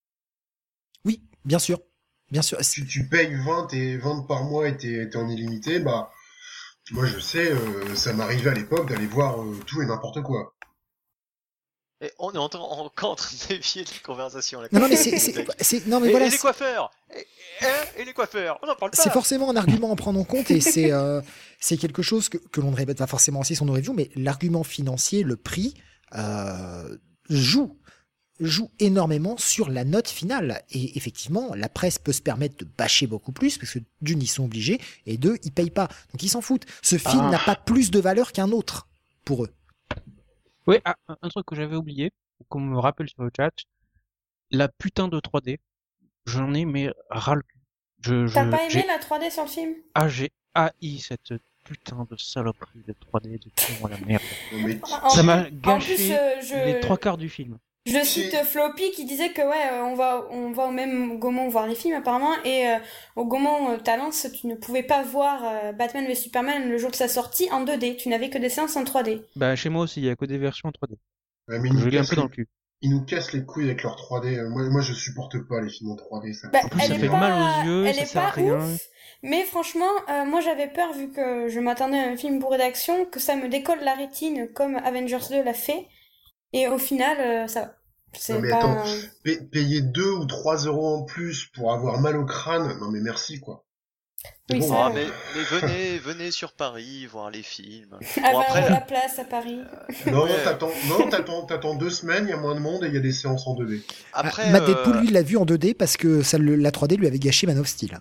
Oui, bien sûr. Bien sûr. Tu, tu payes vingt et vingt par mois et t'es, t'es en illimité, bah, moi je sais, euh, ça m'arrivait à l'époque d'aller voir euh, tout et n'importe quoi. Et on est en train- encore en train de dévier les conversations. Là. Non, non, mais c'est, c'est, c'est- non, mais Et, voilà, et les c'est- coiffeurs et, et- et les coiffeurs, on n'en parle pas. c'est forcément un argument à prendre en compte et c'est, euh, c'est quelque chose que, que l'on ne répète pas forcément assez sur nos reviews, mais l'argument financier, le prix, euh, joue joue énormément sur la note finale. Et effectivement, la presse peut se permettre de bâcher beaucoup plus, parce que d'une, ils sont obligés, et deux, ils payent pas. Donc ils s'en foutent. Ce film Ah. n'a pas plus de valeur qu'un autre, pour eux. Oui, ah, un un truc que j'avais oublié, qu'on me rappelle sur le chat, la putain de trois D, j'en ai mais ras le cul. Je, T'as je- pas aimé j'ai, la trois D sur le film? ah, j'ai haï cette putain de saloperie de trois D, de con à la merde. Non, mais En- Ça m'a En gâché plus, euh, je... les trois quarts du film. Je cite Si. Floppy qui disait que ouais, euh, on va, on va au même Gaumont voir les films apparemment, et euh, au Gaumont euh, Talence, tu ne pouvais pas voir euh, Batman v Superman le jour de sa sortie en deux D, tu n'avais que des séances en trois D. Bah, chez moi aussi, il y a que des versions en trois D. Ouais, mais ils Je nous, l'ai un cassent peu dans les... le cul. ils nous cassent les couilles avec leur trois D. Euh, Moi, moi, je supporte pas les films en trois D. Ça. Bah, En plus, elle ça est fait pas, mal aux yeux, elle ça est sert à pas rien. ouf, mais franchement, euh, moi j'avais peur vu que je m'attendais à un film bourré d'action, que ça me décolle la rétine comme Avengers deux l'a fait, et au final, euh, ça va. C'est Non, mais pas... attends. Pa- payer deux ou trois euros en plus pour avoir mal au crâne, non mais merci quoi. Oui, Bon, ça, Ah, ouais. mais, mais venez, venez sur Paris voir les films. À Bon, après, la place à Paris. Non, Ouais. t'attends, non, t'attends, t'attends deux semaines, il y a moins de monde et il y a des séances en deux D. après Ah, Matt Deadpool, euh, lui, l'a vu en deux D parce que ça, le- la trois D lui avait gâché Man of Steel.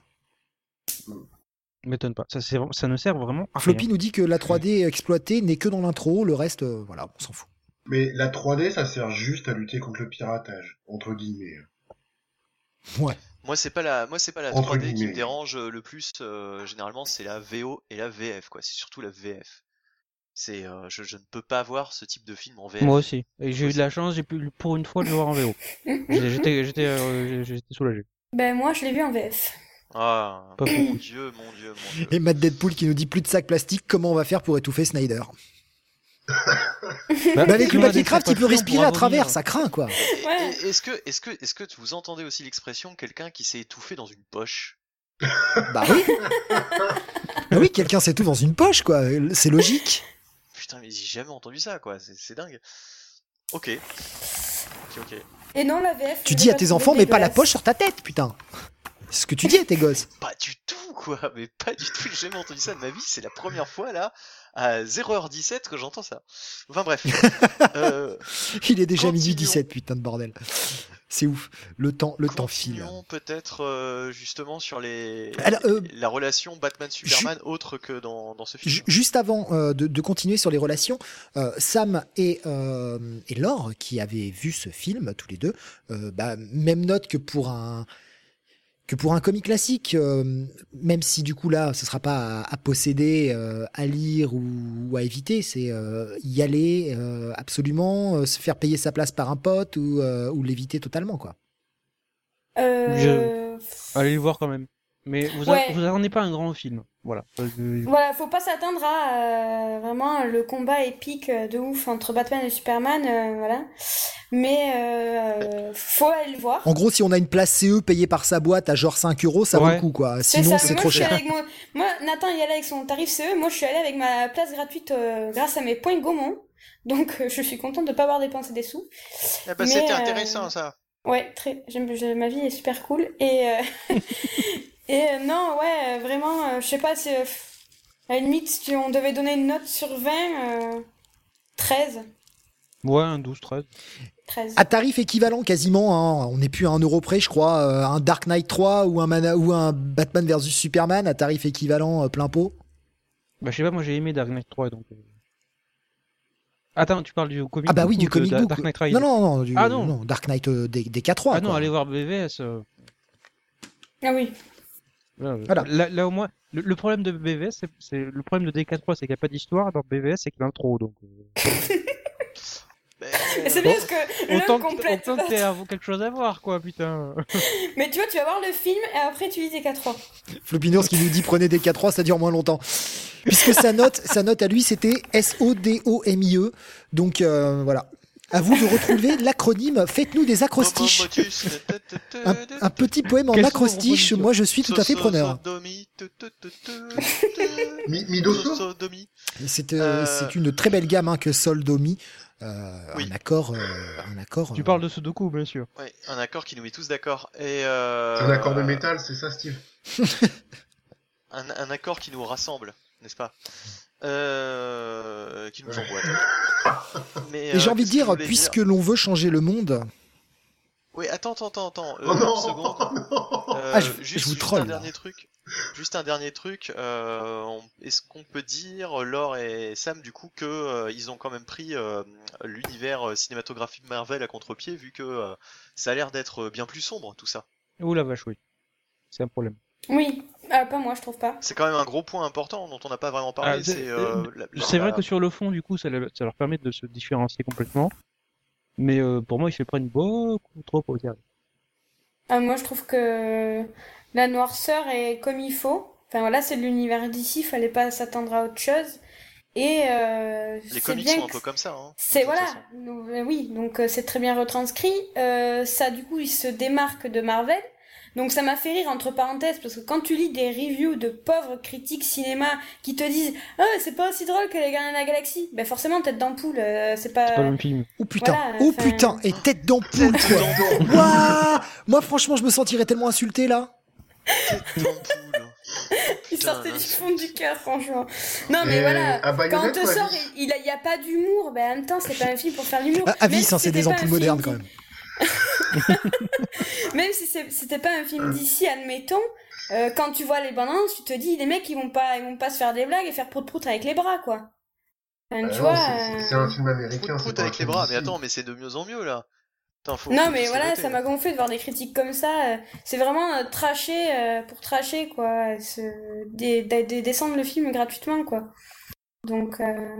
M'étonne pas. Ça, c'est, vraiment- ça ne sert vraiment à rien. Floppy nous dit que la trois D exploitée n'est que dans l'intro, le reste, euh, voilà, on s'en fout. Mais la trois D, ça sert juste à lutter contre le piratage, entre guillemets. Ouais. moi c'est pas la, moi c'est pas la Entre trois D qui guillemets. me dérange le plus. euh, généralement, c'est la V O et la V F, quoi. C'est surtout la V F. C'est, euh, je, je ne peux pas voir ce type de film en V F. Moi aussi. Et j'ai eu de Aussi. la chance, j'ai pu pour une fois le voir en V O. J'étais, j'étais, j'étais, euh, j'étais soulagé. Ben moi je l'ai vu en V F. Ah, Pas mon beaucoup. dieu, mon dieu, mon dieu. Et Matt Deadpool qui nous dit plus de sacs plastiques, comment on va faire pour étouffer Snyder? Bah, avec le papier craft, il peut respirer à travers, ça craint quoi. Et- Ouais. et- Est-ce que, est-ce que, est-ce que vous entendez aussi l'expression quelqu'un qui s'est étouffé dans une poche? Bah oui. Bah oui, quelqu'un s'étouffe dans une poche quoi, c'est logique. Putain, mais j'ai jamais entendu ça, quoi. C'est, c'est dingue. Ok. Ok, ok. Et non, la V F. Tu je dis l'ai à pas tes trouvée enfants, mets pas la dégueulasse. poche sur ta tête, putain. C'est ce que tu dis à tes gosses. Pas du tout, quoi. Mais pas du tout. J'ai jamais entendu ça de ma vie. C'est la première fois, là, à zéro heure dix-sept que j'entends ça. Enfin, bref. euh, Il est déjà midi Continuons. dix-sept, putain de bordel. C'est ouf. Le temps, le temps file. continuons peut-être, euh, justement, sur les, Alors, euh, la relation Batman-Superman autre que dans, dans ce film. Ju- Juste avant euh, de, de continuer sur les relations, euh, Sam et, euh, et Laure, qui avaient vu ce film tous les deux, euh, bah, même note que pour un que pour un comic classique, euh, même si du coup là, ce sera pas à, à posséder, euh, à lire ou, ou à éviter, c'est euh, y aller euh, absolument, euh, se faire payer sa place par un pote ou, euh, ou l'éviter totalement quoi. Euh... Allez le voir quand même. Mais vous, Ouais. a- vous attendez pas un grand film. Voilà. Euh, Voilà, faut pas s'attendre à euh, vraiment le combat épique euh, de ouf entre Batman et Superman, euh, voilà. Mais euh, faut aller le voir. En gros, si on a une place C E payée par sa boîte à genre cinq euros, ça vaut Ouais. le coup quoi. C'est Sinon, ça. c'est Moi, trop je suis cher. allée avec mon- Moi, Nathan y allait avec son tarif C E. Moi, je suis allée avec ma place gratuite euh, grâce à mes points Gaumont. Donc, euh, je suis contente de pas avoir dépensé des sous. Ah bah, mais, c'était euh, intéressant, ça. Ouais, très. J'aime, j'ai- ma vie est super cool. Et, euh, et euh, non, ouais, euh, vraiment, euh, je sais pas, c'est. euh, à la limite, si on devait donner une note sur vingt, euh, treize. Ouais, un douze, treize. treize. À tarif équivalent quasiment, hein, on n'est plus à un euro près, je crois, euh, un Dark Knight trois ou un, Mana- ou un Batman versus Superman à tarif équivalent euh, plein pot. Bah, je sais pas, moi j'ai aimé Dark Knight trois donc. euh. Attends, tu parles du comic Ah bah book oui, ou du de comic Da- book. Dark Knight Rises Non, non, non, du, Ah non. Dark Knight euh, des, des K trois. Ah non, quoi. allez voir B V S. euh, Ah oui. Là, Voilà. là, là, au moins, le, le problème de B V S, c'est, c'est le problème de D K trois, c'est qu'il n'y a pas d'histoire. Dans B V S, c'est qu'il y a l'intro. Donc, euh, Mais, Et c'est euh, bien parce que l'un autant que, complète autant que l'autre. t'aies à- quelque chose à voir, quoi, putain. Mais tu vois, tu vas voir le film et après tu lis tes quatre trois. Flopinours qui nous dit prenez des K trois, ça dure moins longtemps. Puisque sa note, sa note à lui, c'était S O D O M I E. Donc euh, voilà. À vous de retrouver l'acronyme. Faites-nous des acrostiches. Momomotus, ta, ta, ta, ta, Un, ta, un petit poème en Quelles sont vos acrostiche, propositions moi je suis tout à fait so- so- preneur. sodomie, tu- tu- tu- tu- tu- Mi- Midoso so- sodomie. C'est euh, Euh. c'est une très belle gamme hein, que Soldomi. euh, Oui. un accord, euh, un accord. Tu euh, parles de Sudoku, bien sûr. Ouais, un accord qui nous met tous d'accord. Et euh... Un accord de métal, c'est ça, Steve? un, un accord qui nous rassemble, n'est-ce pas? Euh... Qui nous Ouais. emboîte. Mais, Et j'ai euh, envie de qu'est-ce que je dire, voulais puisque l'on veut changer le monde, Oui, attends, attends, attends, attends. Euh, Oh une non, seconde. oh non. Euh, Ah, je- juste, je vous juste troll, un là. dernier truc. Juste un dernier truc. Euh, on- Est-ce qu'on peut dire, Laure et Sam, du coup, que euh, ils ont quand même pris euh, l'univers euh, cinématographique Marvel à contre-pied, vu que euh, ça a l'air d'être bien plus sombre, tout ça. Ouh la vache, oui. C'est un problème. Oui, ah, pas moi, je trouve pas. C'est quand même un gros point important dont on n'a pas vraiment parlé. Ah, c'est c'est euh, la- la- c'est vrai la- que sur le fond, du coup, ça, le- ça leur permet de se différencier complètement. Mais euh, pour moi, ils se prennent beaucoup trop au sérieux. Ah, moi, je trouve que la noirceur est comme il faut. Enfin, voilà, c'est de l'univers d'ici, fallait pas s'attendre à autre chose. Et euh, les c'est comics bien sont un que peu comme ça. Hein, de c'est toute voilà, façon. donc, euh, oui, donc euh, c'est très bien retranscrit. Euh, ça, du coup, il se démarque de Marvel. Donc ça m'a fait rire entre parenthèses parce que quand tu lis des reviews de pauvres critiques cinéma qui te disent ah c'est pas aussi drôle que les Gardiens de la Galaxie, ben forcément tête d'ampoule, euh, c'est pas. C'est pas le même film. oh putain, Voilà, oh enfin- putain, et tête d'ampoule, Tête quoi. d'ampoule. Waouh, moi, franchement, je me sentirais tellement insulté là. Tête d'ampoule. Il Putain, sortait du l'insulte. fond du cœur, franchement. Non, mais Et voilà, à quand on Bayonette te ou à sort, Vis il n'y a, pas d'humour, ben en même temps, c'est pas un film pour faire l'humour. Ah, Avis, Même si hein, c'est c'était des pas ampoules un modernes film quand même. Même si c'est- c'était pas un film d'ici, admettons, euh, quand tu vois les bandes annonces, tu te dis, les mecs, ils vont pas, ils vont pas se faire des blagues et faire prout-prout avec les bras, quoi. Enfin, Ah tu non, vois. c'est- c'est c'est euh, un film américain, Prout c'est prout pas un avec les film bras. d'ici. Mais attends, mais c'est de mieux en mieux là. Putain, faut, Non, faut mais tous voilà, arrêter, ça là. m'a gonflé de voir des critiques comme ça. euh, C'est vraiment euh, tracher euh, pour tracher, quoi. Se- des- des- des- descendre le film gratuitement, quoi. Donc, euh,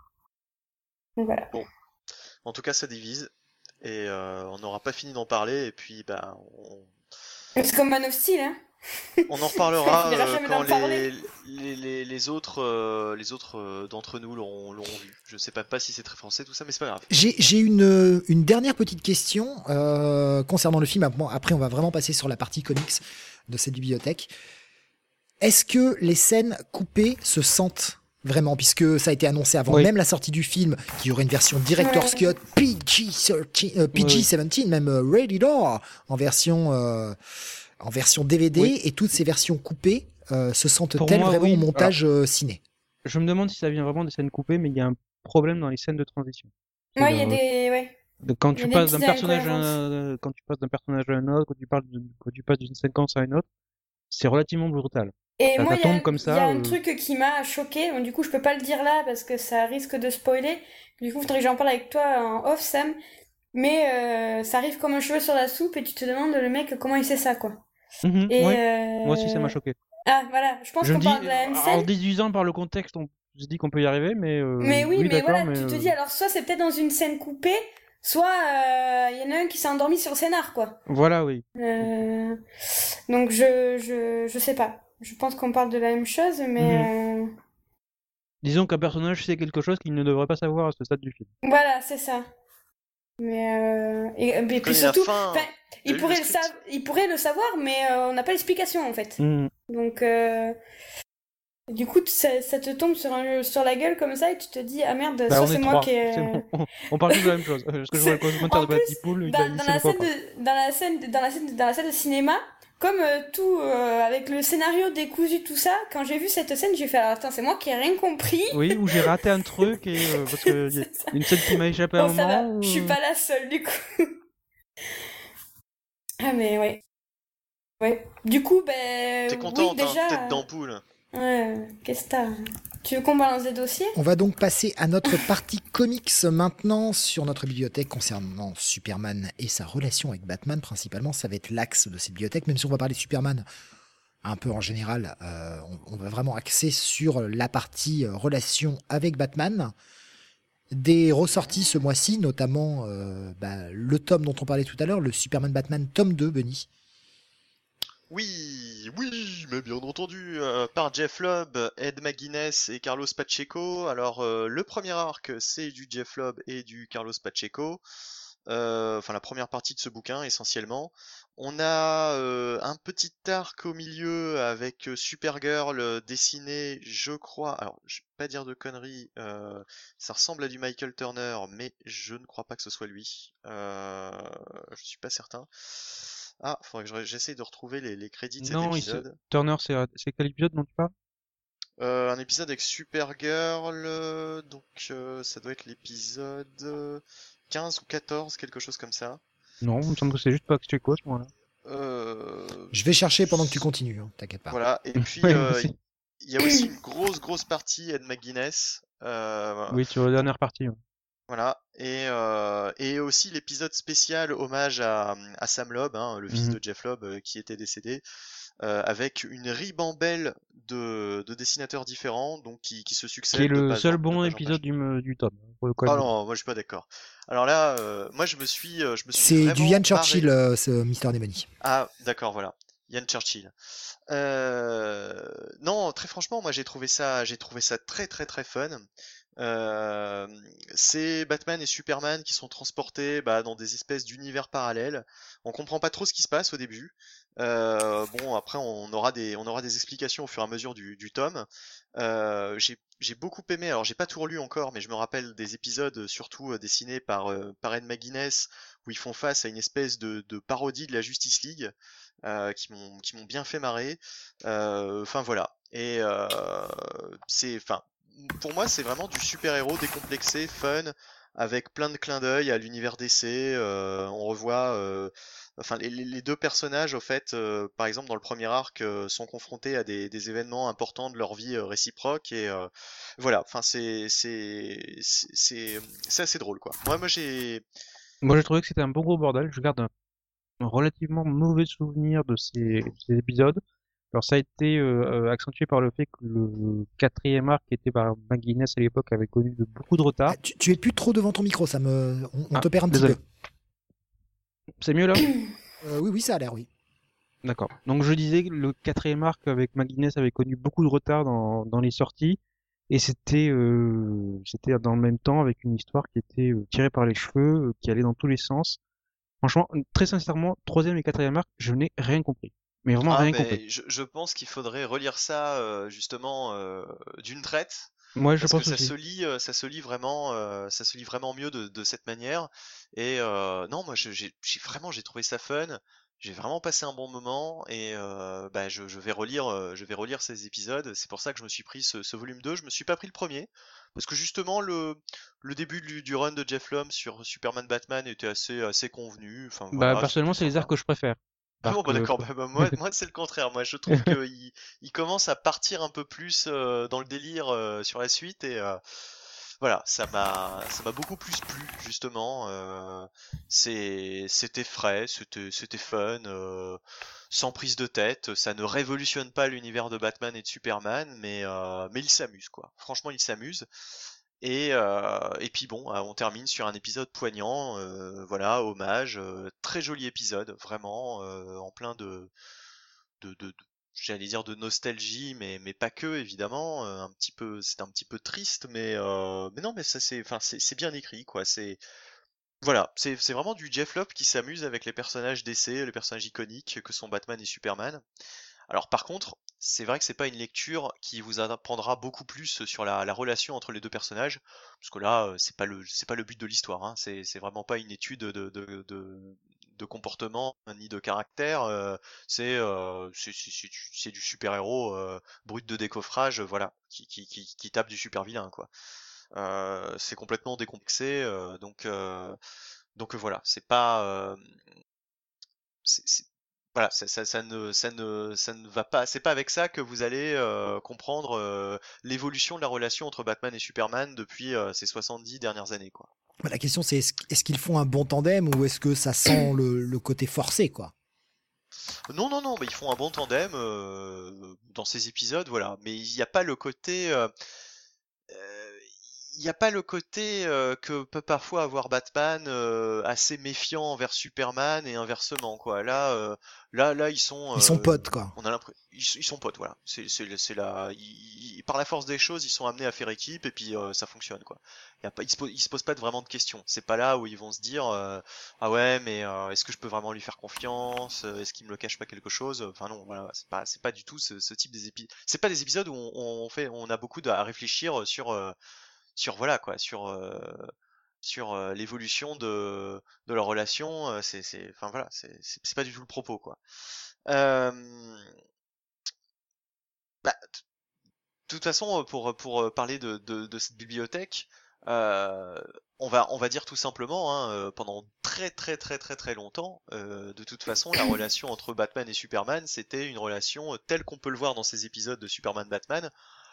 donc voilà. En tout cas, ça divise. Et euh, on n'aura pas fini d'en parler. Et puis, bah, on, C'est comme Man of Steel, hein. on en reparlera On verra euh, jamais quand d'en parler. les, les, les, les autres, euh, les autres euh, d'entre nous l'auront l'auront vu. Je sais pas, pas si c'est très français tout ça, mais c'est pas grave. J'ai j'ai une, une dernière petite question euh, concernant le film. Bon, après, on va vraiment passer sur la partie comics de cette bibliothèque. Est-ce que les scènes coupées se sentent vraiment, puisque ça a été annoncé avant Oui. même la sortie du film qu'il y aurait une version Director's Ouais. Cut P G treize, euh, P G dix-sept, même euh, Rated R en version, euh, en version D V D, Oui. et toutes ces versions coupées euh, se Pour sentent-elles moi, vraiment oui. au montage euh, ciné? Je me demande si ça vient vraiment des scènes coupées, mais il y a un problème dans les scènes de transition. Ouais, il y a C'est-à-dire, des. Ouais. de- Quand il y a tu des passes d'un petites personnage à incohérences. un, quand tu passes d'un personnage à un autre, quand tu parles de- quand tu passes d'une séquence à une autre, c'est relativement brutal. Et Ça- moi, ça il y a, tombe comme il y ça, a un euh. truc qui m'a choqué. Bon, du coup, je peux pas le dire là parce que ça risque de spoiler. Du coup, faudrait que j'en parle avec toi en off, Sam. Mais euh, ça arrive comme un cheveu sur la soupe et tu te demandes le mec comment il sait ça, quoi. Mhm, Et ouais. euh, Moi aussi, ça m'a choqué. Ah, voilà. Je pense Je me qu'on dis, parle de la même en scène. déduisant par le contexte, on se dit qu'on peut y arriver, mais euh, Mais oui, mais d'accord, voilà, mais, tu te euh, dis alors soit c'est peut-être dans une scène coupée, soit euh, il y en a un qui s'est endormi sur le scénar, quoi. voilà, oui. Euh, Donc je, je, je sais pas. Je pense qu'on parle de la même chose, mais euh, Disons qu'un personnage sait quelque chose qu'il ne devrait pas savoir à ce stade du film. voilà, c'est ça. Mais euh, et, et puis connais la surtout, fin, enfin, t'as il lu pourrait le le script savoir, il pourrait le savoir, mais euh, on n'a pas l'explication en fait. Mhm. Donc euh, du coup, ça, ça te tombe sur un, sur la gueule comme ça et tu te dis ah merde, Bah, soit on c'est est moi trois. qui ai... C'est bon. On- On parle tous de la même chose. Euh, Parce que je vois le commentaire En de Blackpool, il dans, a dans il sait la de quoi scène on parle. de, dans la scène de- dans la scène dans la salle de cinéma, comme euh, tout euh, avec le scénario décousu tout ça, quand j'ai vu cette scène, j'ai fait alors attends, c'est moi qui ai rien compris. Oui, où j'ai raté un truc et euh, parce que y a C'est ça. une scène qui m'a échappé à un Bon, ça va, moment. je suis euh, pas la seule du coup. Ah mais ouais. Ouais. Du coup, ben T'es oui, contente, hein, déjà. tête d'ampoule. Ouais, qu'est-ce que t'as? Tu veux qu'on balance des dossiers? On va donc passer à notre partie comics maintenant sur notre bibliothèque concernant Superman et sa relation avec Batman. Principalement, ça va être l'axe de cette bibliothèque, même si on va parler de Superman un peu en général. euh, on, on va vraiment axer sur la partie euh, relation avec Batman. Des ressorties ce mois-ci, notamment euh, bah, le tome dont on parlait tout à l'heure, le Superman Batman tome deux, Benny. Oui, oui, mais bien entendu, euh, par Jeff Lobb, Ed McGuinness et Carlos Pacheco. Alors, euh, le premier arc, c'est du Jeff Lobb et du Carlos Pacheco. euh, enfin la première partie de ce bouquin essentiellement. On a euh, un petit arc au milieu avec euh, Supergirl euh, dessiné, je crois, alors je vais pas dire de conneries, euh, ça ressemble à du Michael Turner, mais je ne crois pas que ce soit lui. Euh, je suis pas certain. Ah, faudrait que je- j'essaye de retrouver les, les crédits de cet Non, il se... épisode. Turner, c'est c'est quel épisode dont tu parles? Euh, un épisode avec Supergirl, euh, donc euh, ça doit être l'épisode euh, quinze ou quatorze, quelque chose comme ça. Non, il me semble que c'est juste pas Pacheco à ce moment-là. Euh, Je vais chercher pendant que tu continues, hein, t'inquiète pas. Voilà, et puis Ouais, moi euh, aussi. il y a aussi une grosse grosse partie Ed McGuinness, euh, voilà. Oui, sur la dernière partie. Ouais. Voilà. Et, euh, et aussi l'épisode spécial hommage à, à Sam Loeb, hein, le fils Mhm. de Jeff Loeb euh, qui était décédé, euh, avec une ribambelle de, de dessinateurs différents, donc qui, qui se Qui est succèdent de le page seul en, de bon page en épisode page. du, du tome, pour le coup. Ah non, moi je suis pas d'accord. Alors là, euh, moi je me suis, euh, je me suis C'est vraiment du Ian marré. Churchill, euh, ce Mister Nebony. Ah, d'accord, voilà. Ian Churchill. Euh, non, très franchement, moi j'ai trouvé ça, j'ai trouvé ça très très très fun. Euh, c'est Batman et Superman qui sont transportés bah, dans des espèces d'univers parallèles. On comprend pas trop ce qui se passe au début. Euh, bon, après on aura des, on aura des explications au fur et à mesure du, du tome. Euh, j'ai, j'ai beaucoup aimé. Alors j'ai pas tout relu encore, mais je me rappelle des épisodes surtout euh, dessinés par euh, par Ed McGuinness où ils font face à une espèce de, de parodie de la Justice League euh, qui m'ont qui m'ont bien fait marrer. Euh, Enfin voilà. Et euh, c'est, enfin, pour moi, c'est vraiment du super-héros décomplexé, fun, avec plein de clins d'œil à l'univers D C. Euh, on revoit, euh, enfin, les, les deux personnages, au fait, euh, par exemple, dans le premier arc, euh, sont confrontés à des, des événements importants de leur vie euh, réciproque. Et euh, voilà, enfin, c'est, c'est, c'est, c'est c'est assez drôle, quoi. Moi, moi, j'ai, Moi, j'ai trouvé que c'était un bon gros bordel. Je garde un, un relativement mauvais souvenir de ces, de ces épisodes. Alors, ça a été euh, euh, accentué par le fait que le quatrième arc, qui était par McGuinness à l'époque, avait connu de beaucoup de retard. Ah, tu, tu es plus trop devant ton micro, ça me, on, on Ah, te perd un désolé. petit peu. C'est mieux là? Euh, oui, oui, ça a l'air, oui. D'accord. Donc je disais que le quatrième arc avec McGuinness avait connu beaucoup de retard dans, dans les sorties et c'était euh, c'était dans le même temps avec une histoire qui était euh, tirée par les cheveux, euh, qui allait dans tous les sens. Franchement, très sincèrement, troisième et quatrième arc, je n'ai rien compris. Mais vraiment ah, rien compris. ben, je, je pense qu'il faudrait relire ça euh, justement euh, d'une traite. Moi, je Parce que pense ça aussi. se lit, euh, ça se lit vraiment, euh, ça se lit vraiment mieux de, de cette manière. Et euh, non, moi, je- j'ai j'ai vraiment, j'ai trouvé ça fun. J'ai vraiment passé un bon moment et euh, bah, je, je vais relire, euh, je vais relire ces épisodes. C'est pour ça que je me suis pris ce, ce volume deux. Je me suis pas pris le premier parce que justement le le début du, du run de Jeff Lemire sur Superman Batman était assez assez convenu. Enfin Bah voilà, personnellement, c'était c'est les arcs sympa. que je préfère. Ah bon, Arc, bah euh, d'accord, bah, bah, moi, moi c'est le contraire. Moi je trouve qu'il il commence à partir un peu plus euh, dans le délire euh, sur la suite et euh, voilà, ça m'a ça m'a beaucoup plus plu justement. Euh, c'est c'était frais, c'était c'était fun, euh, sans prise de tête. Ça ne révolutionne pas l'univers de Batman et de Superman, mais euh, mais il s'amuse quoi. Franchement, il s'amuse. Et, euh, et puis bon, euh, on termine sur un épisode poignant, euh, voilà, hommage, euh, très joli épisode, vraiment, euh, en plein de, de, de, de- j'allais dire de nostalgie, mais, mais pas que, évidemment, euh, un petit peu, c'est un petit peu triste, mais, euh, mais non, mais ça c'est, enfin, c'est, c'est bien écrit, quoi, c'est, voilà, c'est, c'est vraiment du Jeff Loeb qui s'amuse avec les personnages D C, les personnages iconiques que sont Batman et Superman. Alors par contre, c'est vrai que c'est pas une lecture qui vous apprendra beaucoup plus sur la, la relation entre les deux personnages, parce que là, euh, c'est pas le c'est pas le but de l'histoire, hein. C'est c'est vraiment pas une étude de de, de, de comportement ni de caractère. euh, c'est euh, c'est c'est c'est du, c'est du super-héros euh, brut de décoffrage, voilà, qui, qui qui qui tape du super vilain quoi. Euh, c'est complètement décomplexé, euh, donc euh, donc voilà, c'est pas euh, c'est- c'est- voilà, ça, ça, ça ne, ça ne, ça ne va pas. C'est pas avec ça que vous allez euh, comprendre euh, l'évolution de la relation entre Batman et Superman depuis euh, ces soixante-dix dernières années, quoi. Bah, la question, c'est est-ce, est-ce qu'ils font un bon tandem ou est-ce que ça sent le, le côté forcé, quoi? Non, non, non, bah, ils font un bon tandem euh, dans ces épisodes, voilà. Mais il n'y a pas le côté, euh, euh, il n'y a pas le côté euh, que peut parfois avoir Batman euh, assez méfiant envers Superman et inversement quoi. Là, euh, là, là ils sont. Ils sont euh, potes, quoi. On a l'impression, ils, ils sont potes, voilà. C'est, c'est, c'est la, ils- ils- par la force des choses, ils sont amenés à faire équipe et puis euh, ça fonctionne quoi. Il y a pas, ils se posent, ils se posent pas de vraiment de questions. C'est pas là où ils vont se dire euh, ah ouais mais euh, est-ce que je peux vraiment lui faire confiance? Euh, Est-ce qu'il me le cache pas quelque chose? Enfin non, voilà, c'est pas, c'est pas du tout ce, ce type des épisodes. C'est pas des épisodes où on, on fait, on a beaucoup de- à réfléchir sur. euh, sur voilà quoi, sur euh, sur euh, l'évolution de de leur relation. euh, c'est c'est, enfin voilà, c'est c'est c'est pas du tout le propos quoi. Euh, bah, t- de toute façon, euh, pour pour euh, parler de de, de cette bibliothèque, euh, on va on va dire tout simplement, hein, euh, pendant très très très très très longtemps, euh, de toute façon, la relation entre Batman et Superman, c'était une relation euh, telle qu'on peut le voir dans ces épisodes de Superman Batman.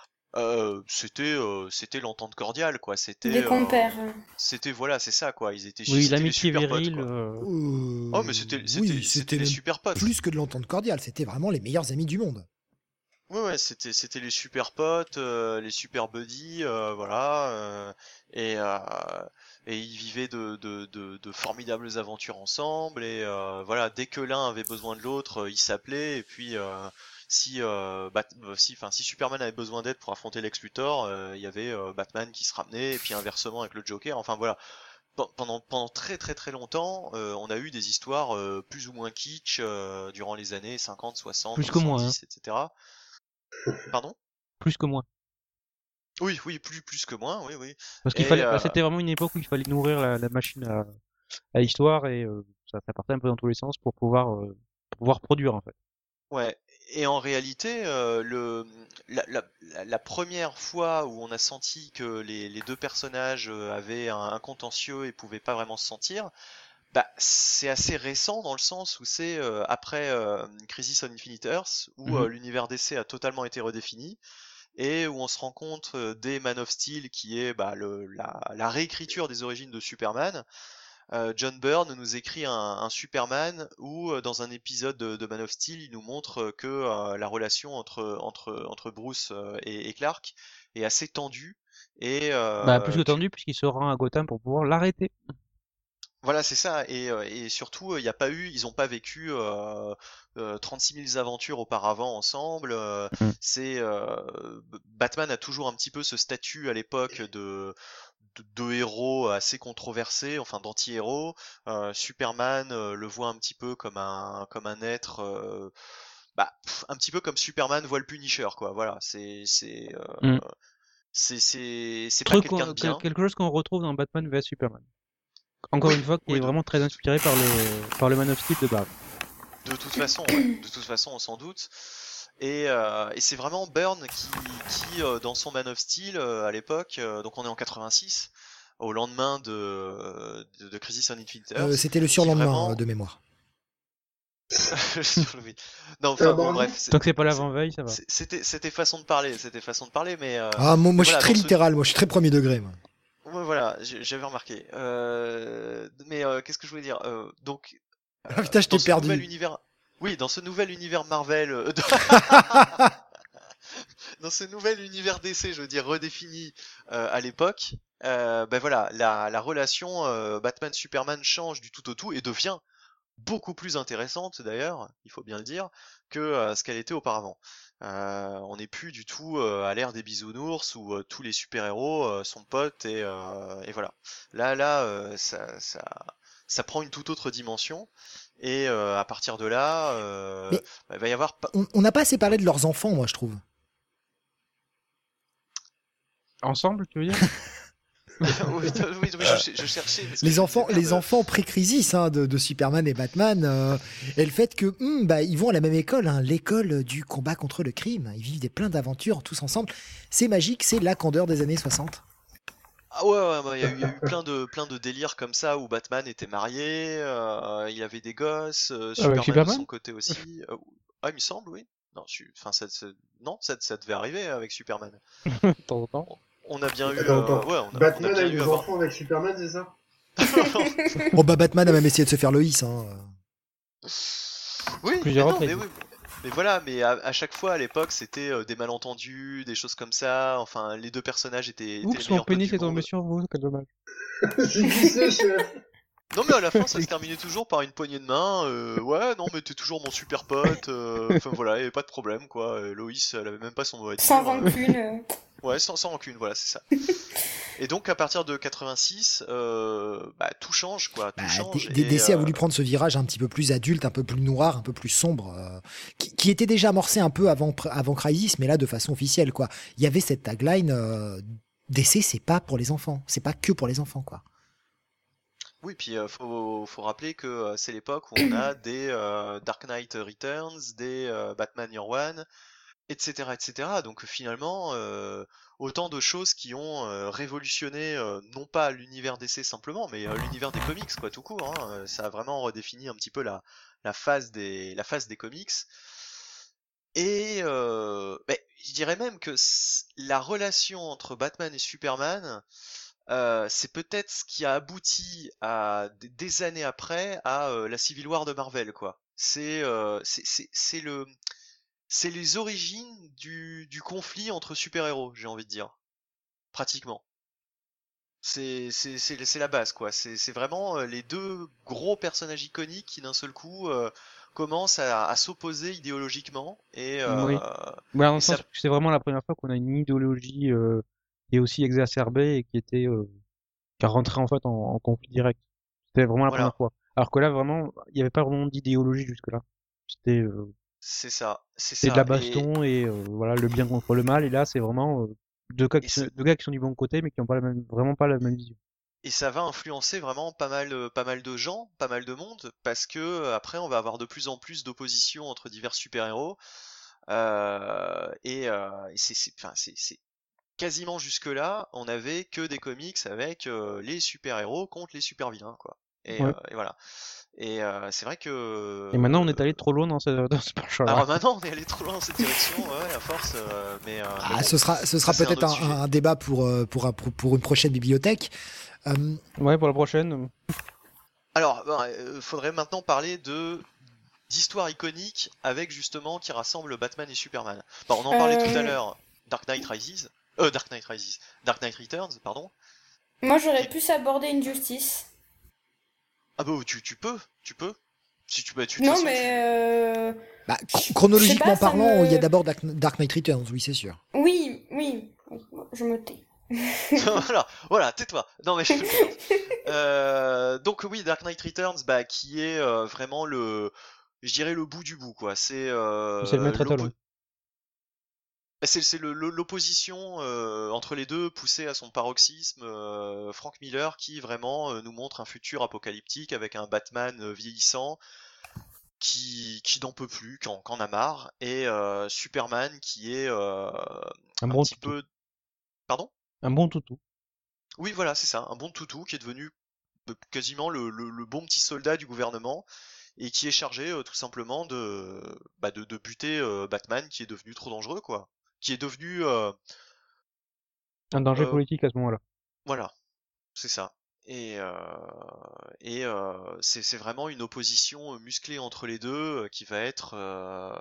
Euh, c'était euh, c'était l'entente cordiale quoi, c'était Des euh, compères. euh. c'était voilà, c'est ça quoi, ils étaient Oui, c'était les l'amitié super potes virile. quoi. euh, Euh, Oh mais c'était c'était oui, c'était c'était les même super potes. plus que de l'entente cordiale. C'était vraiment les meilleurs amis du monde. Ouais ouais, c'était c'était les super potes, euh, les super buddies, euh, voilà, euh, et euh, et ils vivaient de, de de de formidables aventures ensemble et euh, voilà, dès que l'un avait besoin de l'autre, euh, ils s'appelaient et puis euh, si euh, Bat- euh, si enfin si Superman avait besoin d'aide pour affronter Lex Luthor, euh, il y avait euh, Batman qui se ramenait et puis inversement avec le Joker. Enfin voilà, Pen- pendant pendant très très très longtemps, euh, on a eu des histoires euh, plus ou moins kitsch euh, durant les années cinquante, soixante, Plus que moi, hein. soixante-dix, et cetera. Pardon? Plus que moins. Oui, oui, plus plus que moins, oui, oui. Parce qu'il Et fallait, bah, euh, c'était vraiment une époque où il fallait nourrir la, la machine à, à l'histoire et euh, ça, ça partait un peu dans tous les sens pour pouvoir, euh, pour pouvoir produire en fait. ouais. Et en réalité, euh, le la, la, la- la première fois où on a senti que les, les deux personnages euh, avaient un, un contentieux et pouvaient pas vraiment se sentir, bah c'est assez récent dans le sens où c'est euh, après euh, Crisis on Infinite Earths où euh, Mhm. l'univers D C a totalement été redéfini et où on se rend compte euh, dès Man of Steel qui est bah, le, la, la réécriture des origines de Superman. Euh, John Byrne nous écrit un, un Superman où euh, dans un épisode de, de Man of Steel il nous montre euh, que euh, la relation entre entre entre Bruce euh, et, et Clark est assez tendue et Bah, plus euh, que que tendu puisqu'il se rend à Gotham pour pouvoir l'arrêter. voilà, c'est ça. Et, euh, et surtout, il n'y a pas eu, ils ont pas vécu euh, euh, trente-six mille aventures auparavant ensemble. euh, Mhm. c'est euh, B- Batman a toujours un petit peu ce statut à l'époque de, de, de héros assez controversé, enfin d'anti-héros. Euh, Superman euh, le voit un petit peu comme un comme un être. euh, bah, pff, un petit peu comme Superman voit le Punisher, quoi. Voilà, c'est c'est euh, Mhm. c'est c'est c'est pas Truc quelqu'un de qu'on- quel- bien. quelque chose qu'on retrouve dans Batman vs Superman. Encore Oui, une fois, qui oui, est de, vraiment très inspiré par le, par le Man of Steel de base. De toute façon, ouais. De toute façon, on s'en doute. Et, euh, et c'est vraiment Byrne qui, qui euh, dans son Man of Steel euh, à l'époque, euh, donc on est en quatre-vingt-six, au lendemain de, de, de Crisis on Infinite Euh, Earths, C'était le qui surlendemain vraiment... euh, de mémoire. Sur le- non, Euh, enfin bon, Barney bref, c'est- Tant que c'est pas c'est- l'avant-veille, ça va. c'est- c'était c'était façon de parler, c'était façon de parler, mais, euh, Ah, moi, mais moi je suis voilà, très dans ce littéral, moi je suis très premier degré. Moi. ouais, voilà, j'ai- j'avais remarqué. Euh, mais euh, qu'est-ce que je voulais dire? Euh, donc Ah putain, je dans t'ai ce nouvel perdu. univers, oui, dans ce nouvel univers Marvel, euh, dans ce nouvel univers D C, je veux dire redéfini euh, à l'époque, euh, ben voilà, la, la relation euh, Batman-Superman change du tout au tout et devient beaucoup plus intéressante d'ailleurs, il faut bien le dire, que euh, ce qu'elle était auparavant. Euh, on n'est plus du tout euh, à l'ère des bisounours où euh, tous les super-héros euh, sont potes et, euh, et voilà. Là, là, euh, ça, ça, ça prend une toute autre dimension et euh, à partir de là, euh, Mais bah, il va y avoir pas... on on n'a pas assez parlé de leurs enfants, moi je trouve. Ensemble, tu veux dire? oui, oui, oui, je, je cherchais. parce que Les je me enfants, disais, les merde, enfants pré-crisis hein, de, de Superman et Batman, euh, et le fait que hum, bah, ils vont à la même école, hein, l'école du combat contre le crime. Ils vivent des plein d'aventures tous ensemble. C'est magique, c'est la candeur des années soixante. Ah ouais, ouais, bah, il y a eu, il y a eu plein de plein de délires comme ça où Batman était marié, euh, il avait des gosses, euh, Superman, de Superman son côté aussi. Euh, ah, il me semble, oui. Non, je suis, enfin, ça, ça- non, ça, ça devait arriver avec Superman. De temps en temps. On a bien eu, Attends, euh, attends. ouais, on a, on a Batman bien avec eu des avant. enfants avec Superman, c'est ça? Oh bah Batman a même essayé de se faire Loïs. Hein. Oui, mais Plusieurs non, reprises. mais oui. mais voilà, mais à, à chaque fois à l'époque c'était euh, des malentendus, des choses comme ça. Enfin, les deux personnages étaient, étaient les Oups, mon meilleurs potes pénis du est tombé monde. sur vous, quel dommage. C'est qui ça, chef? Non mais à la fin ça se terminait toujours par une poignée de main. euh, ouais, non mais t'es toujours mon super pote. euh, Enfin voilà, y avait pas de problème quoi. euh, Loïs, elle avait même pas son mot à dire. Sans euh, rancune. euh. Ouais, sans, sans rancune, voilà, c'est ça. Et donc à partir de quatre-vingt-six, euh, bah, tout change quoi, tout Bah, change. D- Et D C a euh, voulu prendre ce virage un petit peu plus adulte, un peu plus noir, un peu plus sombre, euh, qui, qui était déjà amorcé un peu avant, pr- avant Crisis, mais là de façon officielle, quoi. Il y avait cette tagline euh, D C, c'est pas pour les enfants, c'est pas que pour les enfants, quoi. oui, puis euh, faut, faut rappeler que euh, c'est l'époque où on a des euh, Dark Knight Returns, des euh, Batman Year One, et cetera, et cetera. Donc finalement, euh, autant de choses qui ont euh, révolutionné euh, non pas l'univers D C simplement, mais euh, l'univers des comics quoi, tout court. Hein. Euh, Ça a vraiment redéfini un petit peu la, la phase des la phase des comics. Et euh, ben, je dirais même que c- la relation entre Batman et Superman, euh, c'est peut-être ce qui a abouti à des, des années après à euh, la Civil War de Marvel quoi. C'est euh, c'est c'est c'est le c'est les origines du, du conflit entre super-héros, j'ai envie de dire. Pratiquement. C'est, c'est, c'est, c'est la base, quoi. C'est, c'est vraiment euh, les deux gros personnages iconiques qui, d'un seul coup, euh, commencent à, à s'opposer idéologiquement. Et, Oui. euh, Bah, dans et le ça, sens que c'est vraiment la première fois qu'on a une idéologie euh, qui est aussi exacerbée et qui était euh, qui a rentré en fait en, en conflit direct. C'était vraiment la première voilà, fois. Alors que là, vraiment, il n'y avait pas vraiment d'idéologie jusque-là. C'était euh, c'est ça, c'est c'était de la ça. Et, baston et euh, voilà le bien contre le mal. Et là, c'est vraiment euh, deux gars et, qui sont, ça, deux gars qui sont du bon côté, mais qui n'ont pas la même, vraiment pas la même vision. et ça va influencer vraiment pas mal, euh, pas mal de gens, pas mal de monde, parce que euh, après, on va avoir de plus en plus d'opposition entre divers super-héros. Euh, et euh, et c'est, c'est, enfin, c'est, c'est quasiment jusque-là, on avait que des comics avec euh, les super-héros contre les super-vilains, quoi. Et, euh, Ouais. et voilà. Et euh, c'est vrai Et maintenant, on est que... allé trop loin dans ce, dans ce penchant-là. Alors maintenant, on est allé trop loin dans cette direction, ouais, à force, euh, mais, euh, mais Ah, bon, ce sera, ce sera ça c'est un peut-être autre un, sujet. un débat pour, euh, pour, un- pour, pour une prochaine bibliothèque. Euh, Ouais, pour la prochaine. euh, Alors, ben, euh, faudrait maintenant parler de d'histoires iconiques avec justement qui rassemblent Batman et Superman. Bon, on en parlait tout à Euh, l'heure, Dark Knight Rises, euh, Dark Knight Rises, Dark Knight Returns, pardon. Moi, j'aurais Qui... pu aborder Injustice. Ah bah tu, tu peux, tu peux. Si tu, bah, tu, de toute Non, façon, mais... tu, Euh... bah, Je chron- je sais chronologiquement pas, ça parlant, il y a me... d'abord Dark, Dark Knight Returns, oui, c'est sûr. Oui, oui. Je me tais. voilà, voilà, tais-toi. Non mais je peux plaisante. Euh, donc oui, Dark Knight Returns, bah qui est euh, vraiment le, je dirais le bout du bout quoi. C'est C'est le euh, maître l'oppo- étalon. c'est c'est le- le- l'opposition euh, entre les deux poussée à son paroxysme. euh, Frank Miller qui vraiment euh, nous montre un futur apocalyptique avec un Batman euh, vieillissant qui qui n'en peut plus, qui en, qui en a marre, et euh, Superman qui est euh, Un un bon petit toutou. peu, pardon? Un bon toutou. Oui, voilà, c'est ça, un bon toutou qui est devenu euh, quasiment le, le- le bon petit soldat du gouvernement et qui est chargé euh, tout simplement de, bah, de, de buter euh, Batman qui est devenu trop dangereux, quoi. Qui est devenu... euh, Un danger euh, politique à ce moment-là. voilà, c'est ça. Et, euh, et euh, c'est c'est vraiment une opposition euh, musclée entre les deux euh, qui va être euh,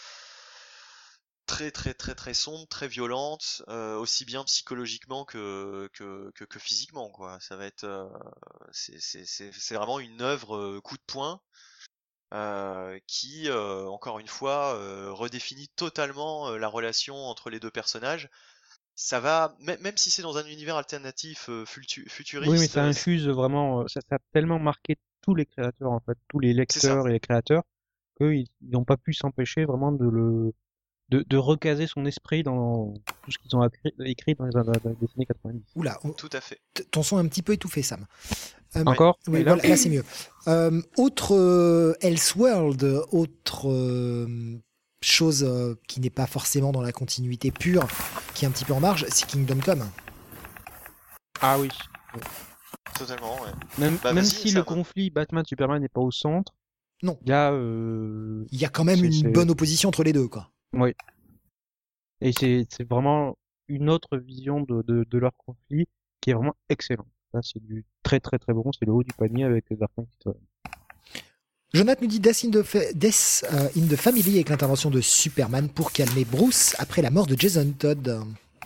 très très très très sombre, très violente, euh, aussi bien psychologiquement que, que, que, que physiquement, quoi. Ça va être... euh, c'est c'est- c'est- c'est vraiment une œuvre euh, coup de poing euh, qui, euh, encore une fois, euh, redéfinit totalement euh, la relation entre les deux personnages. Ça va, même même si c'est dans un univers alternatif euh, futu- Oui, mais futuriste, ça euh, c- infuse vraiment, euh, ça, ça a tellement marqué tous les créateurs, en fait, tous les c'est ça. lecteurs et les créateurs, qu'ils n'ont pas pu s'empêcher vraiment de le, de, de recaser son esprit dans tout ce qu'ils ont écrit, écrit dans les, dans les années quatre-vingt-dix. Oula, on- Tout à fait. t- ton son est un petit peu étouffé, Sam. Euh, Ouais. Encore? oui, Et là? voilà, là c'est mieux. Euh, autre euh, Elseworld, autre euh, chose euh, qui n'est pas forcément dans la continuité pure, qui est un petit peu en marge, c'est Kingdom Come. Ah oui. Totalement, ouais. Même, Bah même vas-y, si le Sam. conflit Batman-Superman n'est pas au centre, Non, il y a, euh, il y a quand même c'est, une c'est, bonne opposition entre les deux, quoi. oui. Et c'est, c'est vraiment une autre vision de, de, de leur conflit qui est vraiment excellente. Là, c'est du très très très bon, c'est le haut du panier avec les Dark Knight. Jonathan nous dit Death in the, fa- Death, euh, in the Family avec l'intervention de Superman pour calmer Bruce après la mort de Jason Todd.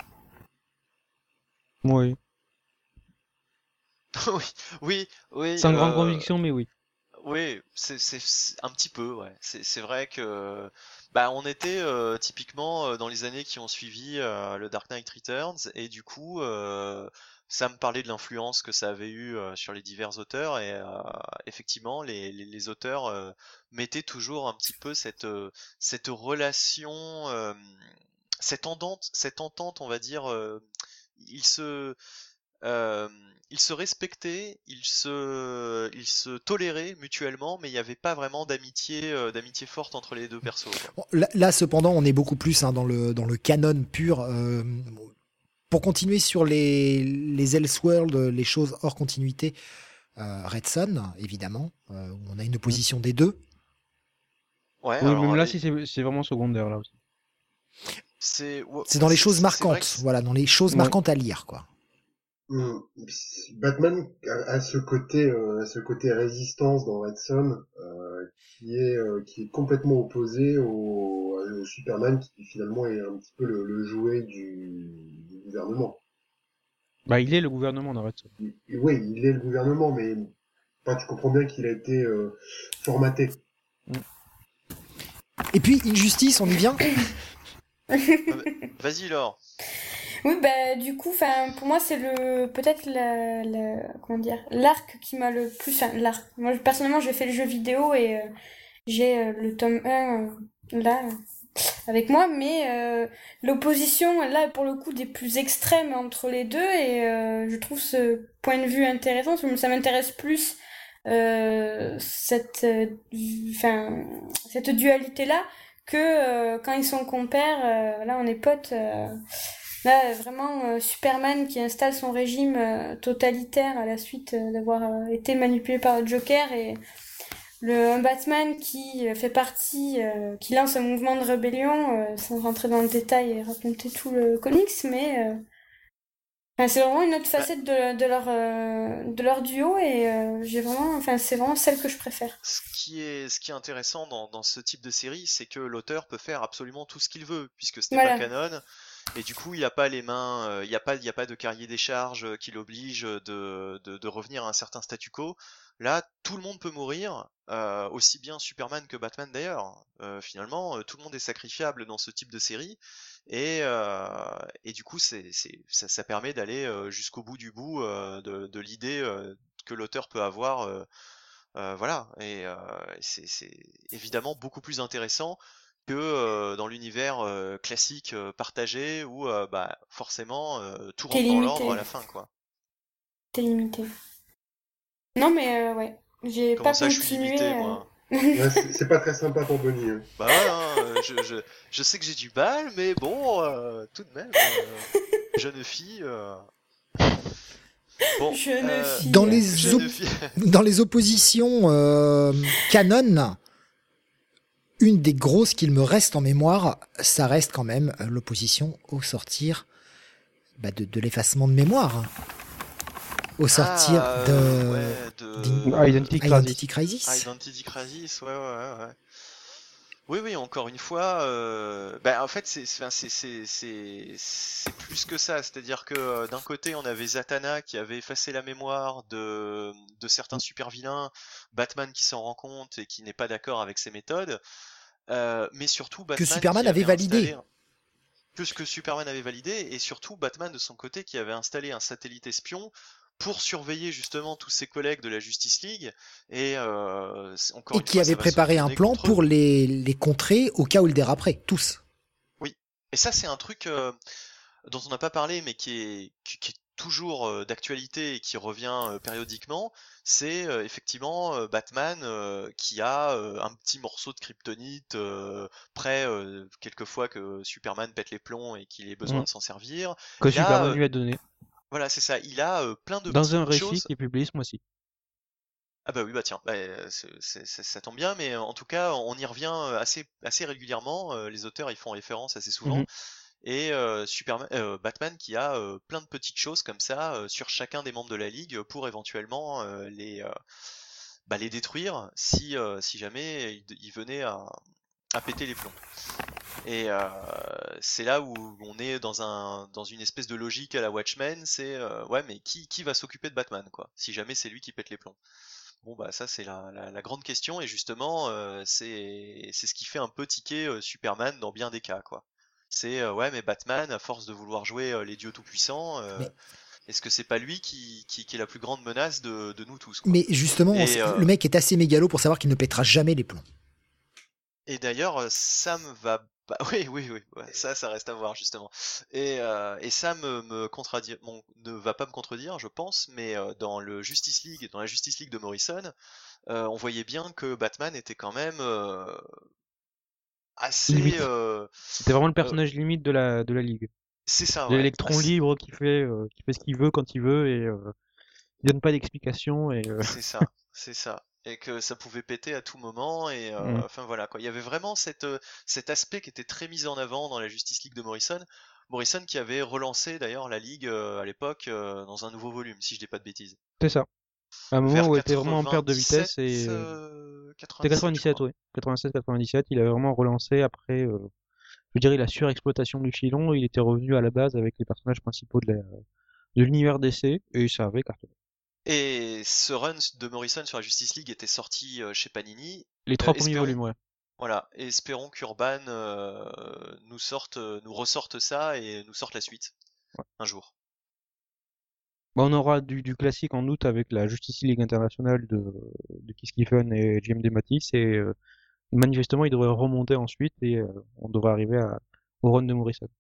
Oui. oui, oui, oui. Sans grande euh, conviction, mais oui. Oui, c'est c'est- c'est un petit peu, ouais. C'est c'est vrai que bah on était euh, typiquement euh, dans les années qui ont suivi euh, le Dark Knight Returns et du coup euh, ça me parlait de l'influence que ça avait eu euh, sur les divers auteurs et euh, effectivement les, les, les auteurs euh, mettaient toujours un petit peu cette euh, cette relation, euh, cette entente, cette entente, on va dire, euh, ils se euh, ils se respectaient, ils se, ils se toléraient mutuellement, mais il n'y avait pas vraiment d'amitié, euh, d'amitié forte entre les deux persos, quoi. Bon, là, là, cependant, on est beaucoup plus hein, dans, le, dans le canon pur. euh, pour continuer sur les, les Elseworlds, les choses hors continuité, euh, Red Son, évidemment, euh, où on a une opposition des deux. Ouais, Oui, alors même là, et- si c'est c'est vraiment secondaire, là aussi. c'est, ouais, C'est dans les c'est- choses c'est- c'est vrai marquantes, que c'est- voilà, dans les choses Ouais. marquantes à lire, quoi. Hum, Batman a, a ce côté, euh, a ce côté résistance dans Red Son, euh, qui est, euh, qui est complètement opposé au, au Superman qui finalement est un petit peu le, le jouet du, du gouvernement. Bah, il est le gouvernement dans Red Son. Il- oui, il est le gouvernement, mais enfin, tu comprends bien qu'il a été euh, formaté. Et puis, Injustice, on y vient. Vas-y, Laure. Oui, bah du coup, enfin pour moi c'est le peut-être la, la- comment dire l'arc qui m'a le plus enfin, l'arc. Moi je- personnellement j'ai fait le jeu vidéo et euh, j'ai euh, le tome un euh, là euh, avec moi, mais euh, l'opposition là pour le coup des plus extrêmes entre les deux et euh, je trouve ce point de vue intéressant. Parce que ça m'intéresse plus euh, cette euh, enfin cette dualité là que euh, quand ils sont compères. Euh, là on est potes. Euh, Là, vraiment, euh, Superman qui installe son régime euh, totalitaire à la suite euh, d'avoir euh, été manipulé par le Joker et le un Batman qui euh, fait partie, euh, qui lance un mouvement de rébellion, euh, sans rentrer dans le détail et raconter tout le comics, mais euh, enfin, c'est vraiment une autre Bah, facette de, de leur euh, de leur duo et euh, j'ai vraiment, enfin, c'est vraiment celle que je préfère. ce qui est, ce qui est intéressant dans, dans ce type de série, c'est que l'auteur peut faire absolument tout ce qu'il veut, puisque ce n'est pas Voilà. canon, et du coup, il n'a pas les mains, euh, il n'y a pas, il y a pas de cahier des charges euh, qui l'oblige de, de, de revenir à un certain statu quo. Là, tout le monde peut mourir, euh, aussi bien Superman que Batman d'ailleurs. Euh, finalement, euh, tout le monde est sacrifiable dans ce type de série, et, euh, et du coup, c'est, c'est, ça, ça permet d'aller euh, jusqu'au bout du bout euh, de, de l'idée euh, que l'auteur peut avoir. Euh, euh, voilà, et euh, c'est c'est évidemment beaucoup plus intéressant que euh, dans l'univers euh, classique euh, partagé où euh, bah, forcément euh, tout T'es rentre dans l'ordre à limité, la fin, quoi. t'es limité. Non mais euh, ouais, j'ai Comment pas ça, je suis continué. limité, euh, moi? Ouais, c'est c'est pas très sympa pour Bonnie. Hein. Bah ouais, hein, euh, je, je, je sais que j'ai du mal, mais bon, euh, tout de même, euh, jeune fille. euh, Bon, Jeune euh, fille. Dans les, jeune op- fille. dans les oppositions euh, canon, une des grosses qu'il me reste en mémoire, ça reste quand même euh, l'opposition au sortir bah, de, de l'effacement de mémoire. hein. Au sortir Ah, de euh, ouais, de Ah, Identity Crisis. Identity Crisis. Ah, Identity Crisis, ouais, ouais, ouais. ouais. Oui, oui, encore une fois, euh, bah, en fait, c'est c'est enfin, c'est c'est c'est c'est plus que ça. C'est-à-dire que euh, d'un côté, on avait Zatanna qui avait effacé la mémoire de de certains super vilains, Batman qui s'en rend compte et qui n'est pas d'accord avec ses méthodes, euh, mais surtout Que Batman Superman qui avait avait installé validé. que ce que Superman avait validé, et surtout Batman de son côté qui avait installé un satellite espion pour surveiller justement tous ses collègues de la Justice League, et euh, c'est- encore Et une qui fois, ça avait va se préparé un retourner plan contre eux. pour les, les contrer au cas où ils déraperaient, tous. Oui, et ça c'est un truc euh, dont on n'a pas parlé, mais qui est, qui, qui est toujours euh, d'actualité et qui revient euh, périodiquement, c'est euh, effectivement euh, Batman euh, qui a euh, un petit morceau de kryptonite euh, prêt euh, quelquefois que Superman pète les plombs et qu'il ait besoin Mm. de s'en servir. Que Il a, Superman euh, lui a donné. voilà, c'est ça, il a euh, plein de Dans un petites récit choses. qui est publié ce mois-ci. Ah bah oui, bah tiens, bah, euh, c'est- c'est- c'est- ça tombe bien, mais en tout cas, on y revient euh, assez, assez régulièrement. euh, Les auteurs y font référence assez souvent. Mhm. Et euh, Superman, euh, Batman qui a euh, plein de petites choses comme ça euh, sur chacun des membres de la ligue pour éventuellement euh, les, euh, bah, les détruire si, euh, si jamais il, il venait à, à péter les plombs. Et euh, c'est là où on est dans un dans une espèce de logique à la Watchmen, c'est euh, ouais mais qui qui va s'occuper de Batman quoi, si jamais c'est lui qui pète les plombs. Bon bah ça c'est la, la, la grande question et justement euh, c'est c'est ce qui fait un peu tiquer euh, Superman dans bien des cas quoi. C'est euh, ouais mais Batman à force de vouloir jouer euh, les dieux tout puissants, euh, Mais- est-ce que c'est pas lui qui, qui qui est la plus grande menace de de nous tous quoi. Mais justement, Et, c'est- euh, le mec est assez mégalo pour savoir qu'il ne pètera jamais les plombs. Et d'ailleurs, euh, Sam va... Bah, oui, oui, oui, ouais, ça, ça reste à voir justement. Et, euh, et Sam me, me contredire, bon, ne va pas me contredire, je pense, mais euh, dans le Justice League, dans la Justice League de Morrison, euh, on voyait bien que Batman était quand même euh, assez. Limite. euh, C'était vraiment le euh, personnage limite de la, de la ligue. c'est ça, ouais. L'électron assez- libre qui fait, euh, qui fait ce qu'il veut quand il veut et euh, il donne pas d'explication et euh, C'est ça, c'est ça. Et que ça pouvait péter à tout moment, et euh, Mm. enfin voilà quoi. Il y avait vraiment cette, euh, cet aspect qui était très mis en avant dans la Justice League de Morrison. Morrison qui avait relancé d'ailleurs la Ligue euh, à l'époque euh, dans un nouveau volume, si je dis pas de bêtises. c'est ça. À un moment Vers où il était vraiment en perte de vitesse quatre-vingt-dix-sept, et euh, euh, c'était quatre-vingt-dix-sept, je quatre-vingt-dix-sept, crois. oui. quatre-vingt-sept quatre-vingt-dix-sept, il avait vraiment relancé après, euh, je dirais, la surexploitation du filon. Il était revenu à la base avec les personnages principaux de la- de l'univers D C et ça avait cartonné. Et ce run de Morrison sur la Justice League était sorti euh, chez Panini. Les Euh, trois premiers espérons, volumes, ouais. voilà, et espérons qu'Urban euh, nous sorte, nous ressorte ça et nous sorte la suite Ouais. un jour. Bah, on aura du, du classique en août avec la Justice League internationale de, de Keith Giffen et J M D Matisse et euh, manifestement il devrait remonter ensuite et euh, on devrait arriver à, au run de Morrison.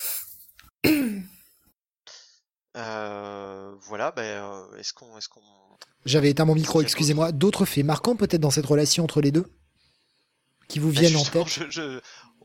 Euh, voilà, ben, euh, est-ce qu'on, est-ce qu'on, J'avais éteint mon Est-ce micro, qu'il y a excusez-moi. D'autres faits marquants peut-être dans cette relation entre les deux qui vous Bah, viennent en justement, tête? je, je-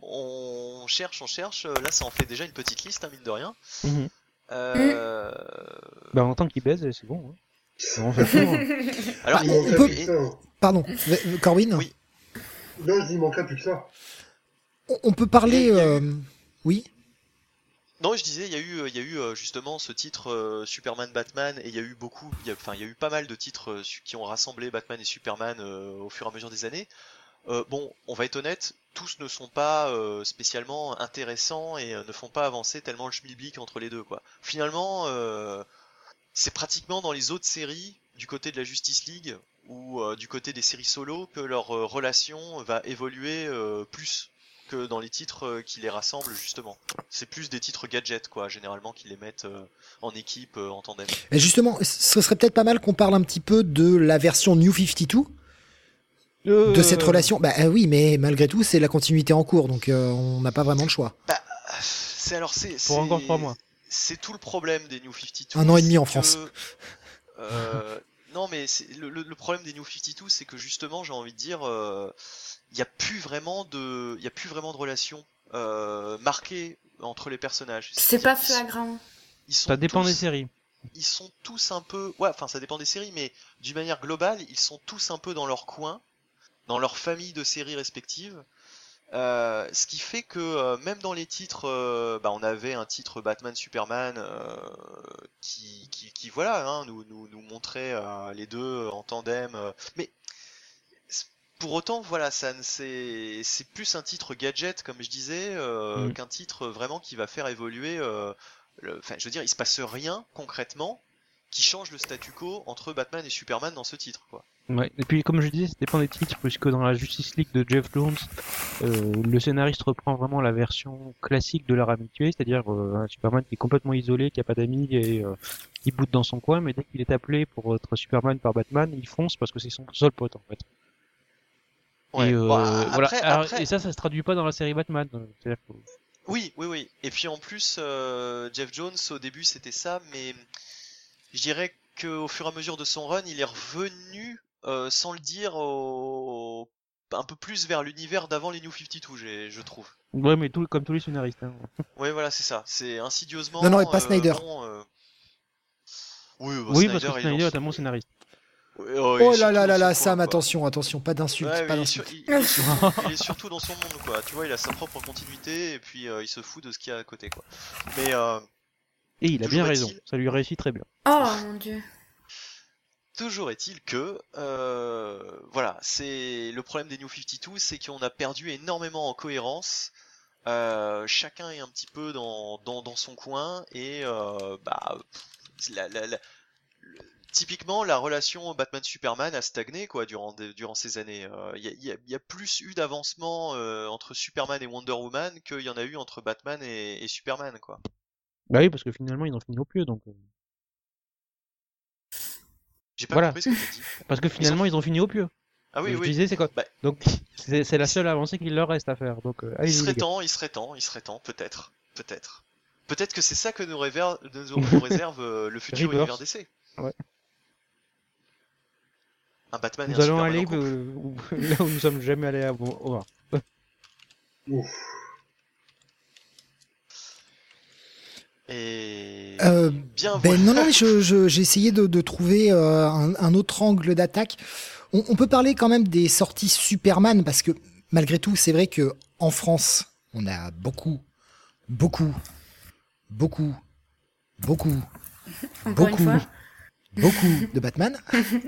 on cherche, on cherche. Là, ça en fait déjà une petite liste, hein, mine de rien. Mhm. Euh, Bah, en tant qu'il baise, c'est bon. Hein. On fait le tour, hein. Alors, Il il- manquerait peut- plus que ça. hein. Pardon, V- Corwin. Oui. Non, je dis, il manquerait plus que ça. On- On peut parler. Il y a- il y a euh, Oui. Non, je disais, il y a eu, il y a eu euh, justement ce titre euh, Superman Batman, et il y a eu beaucoup, il y a- enfin, il y a eu pas mal de titres euh, su- qui ont rassemblé Batman et Superman euh, au fur et à mesure des années. Euh, bon, on va être honnête, tous ne sont pas euh, spécialement intéressants et euh, ne font pas avancer tellement le schmilblick entre les deux, quoi. Finalement, euh, c'est pratiquement dans les autres séries, du côté de la Justice League ou euh, du côté des séries solo, que leur euh, relation va évoluer euh, plus que dans les titres euh, qui les rassemblent justement. C'est plus des titres gadgets quoi, généralement qui les mettent euh, en équipe, euh, en tandem. Et justement, ce serait peut-être pas mal qu'on parle un petit peu de la version New cinquante-deux, Euh, de cette relation. Bah euh, oui, mais malgré tout, c'est la continuité en cours, donc euh, on n'a pas vraiment le choix. Bah, c'est alors c'est Pour c'est- encore trois mois. C'est tout le problème des New cinquante-deux. Un an et demi c'est en que, France. euh, non mais c'est- le, le- le problème des New cinquante-deux, c'est que justement, j'ai envie de dire, euh, il y a plus vraiment de, il y a plus vraiment de relation euh, marquée entre les personnages. C'est pas Ils- flagrant. Ils sont Ça dépend tous- des séries. Ils sont tous un peu, ouais, enfin ça dépend des séries, mais d'une manière globale, ils sont tous un peu dans leur coin, dans leur famille de séries respectives. Euh, ce qui fait que euh, même dans les titres, euh, bah, on avait un titre Batman Superman euh, qui, qui, qui voilà, hein, nous, nous, nous montrait euh, les deux en tandem. euh, mais c- pour autant, voilà, ça ne- c'est c'est plus un titre gadget, comme je disais, euh, Mm. qu'un titre vraiment qui va faire évoluer. euh, le- Enfin, je veux dire, il se passe rien concrètement qui change le statu quo entre Batman et Superman dans ce titre, quoi. Ouais. Et puis, comme je disais, ça dépend des titres, puisque dans la Justice League de Jeff Jones, euh, le scénariste reprend vraiment la version classique de leur amitié, c'est-à-dire euh, un Superman qui est complètement isolé, qui a pas d'amis et euh, qui boude dans son coin, mais dès qu'il est appelé pour être Superman par Batman, il fonce parce que c'est son seul pote en fait. Ouais. Et, euh, Bon, a- voilà. après- Alors, après- et ça, ça se traduit pas dans la série Batman. euh, c'est-à-dire que- Oui, oui, oui. Et puis en plus, euh, Jeff Jones, au début, c'était ça, mais je dirais qu'au fur et à mesure de son run, il est revenu, euh, sans le dire, au... un peu plus vers l'univers d'avant les New cinquante-deux, j'ai- je trouve. Ouais, mais tout, comme tous les scénaristes. Hein. Ouais, voilà, c'est ça. C'est insidieusement. Non, non, et pas euh, Snyder. bon, euh, Oui, bah, Oui, Snyder, parce que il est Snyder dans est un bon scénariste. Ouais, ouais, il est Oh là surtout là dans là son là, coin, Sam, quoi. attention, attention, pas d'insultes, Ouais, pas mais il, est sur- d'insultes. il- il est sur- il est surtout dans son monde, quoi. Tu vois, il a sa propre continuité et puis euh, il se fout de ce qu'il y a à côté, quoi. Mais euh, Et il a Toujours bien est-il- raison. Ça lui réussit très bien. Oh mon dieu. Toujours est-il que, euh, voilà, c'est le problème des New cinquante-deux, c'est qu'on a perdu énormément en cohérence. Euh, chacun est un petit peu dans, dans, dans son coin et euh, bah, pff, la, la, la, le- typiquement la relation Batman-Superman a stagné quoi durant, des- durant ces années. Il y, a, y a- y a plus eu d'avancement euh, entre Superman et Wonder Woman qu'il y en a eu entre Batman et, et Superman quoi. Bah oui, parce que finalement, ils ont fini au pieu, donc euh, J'ai pas voilà. compris ce que t'as dit. Parce que Ils ont finalement, fi- ils ont fini au pieu. Ah oui Je oui. disais, c'est quoi? Bah, Donc, c'est c'est la il, seule avancée qu'il leur reste à faire. Donc, euh, il allez-y, serait les gars. temps, il serait temps, il serait temps, peut-être, peut-être. Peut-être que c'est ça que nous, réver- nous, nous réserve euh, le futur Rebirth. univers D C. Ouais. Un Batman et Nous un allons Superman en aller couple. euh, où- là où nous sommes jamais allés avant. Au revoir. Ouf. Et Euh, bien Ben voilà. non, non, mais je, je- j'ai essayé de, de trouver euh, un, un autre angle d'attaque. On, on peut parler quand même des sorties Superman parce que malgré tout, c'est vrai que en France, on a beaucoup, beaucoup, beaucoup, beaucoup, Encore une beaucoup, fois. beaucoup de Batman.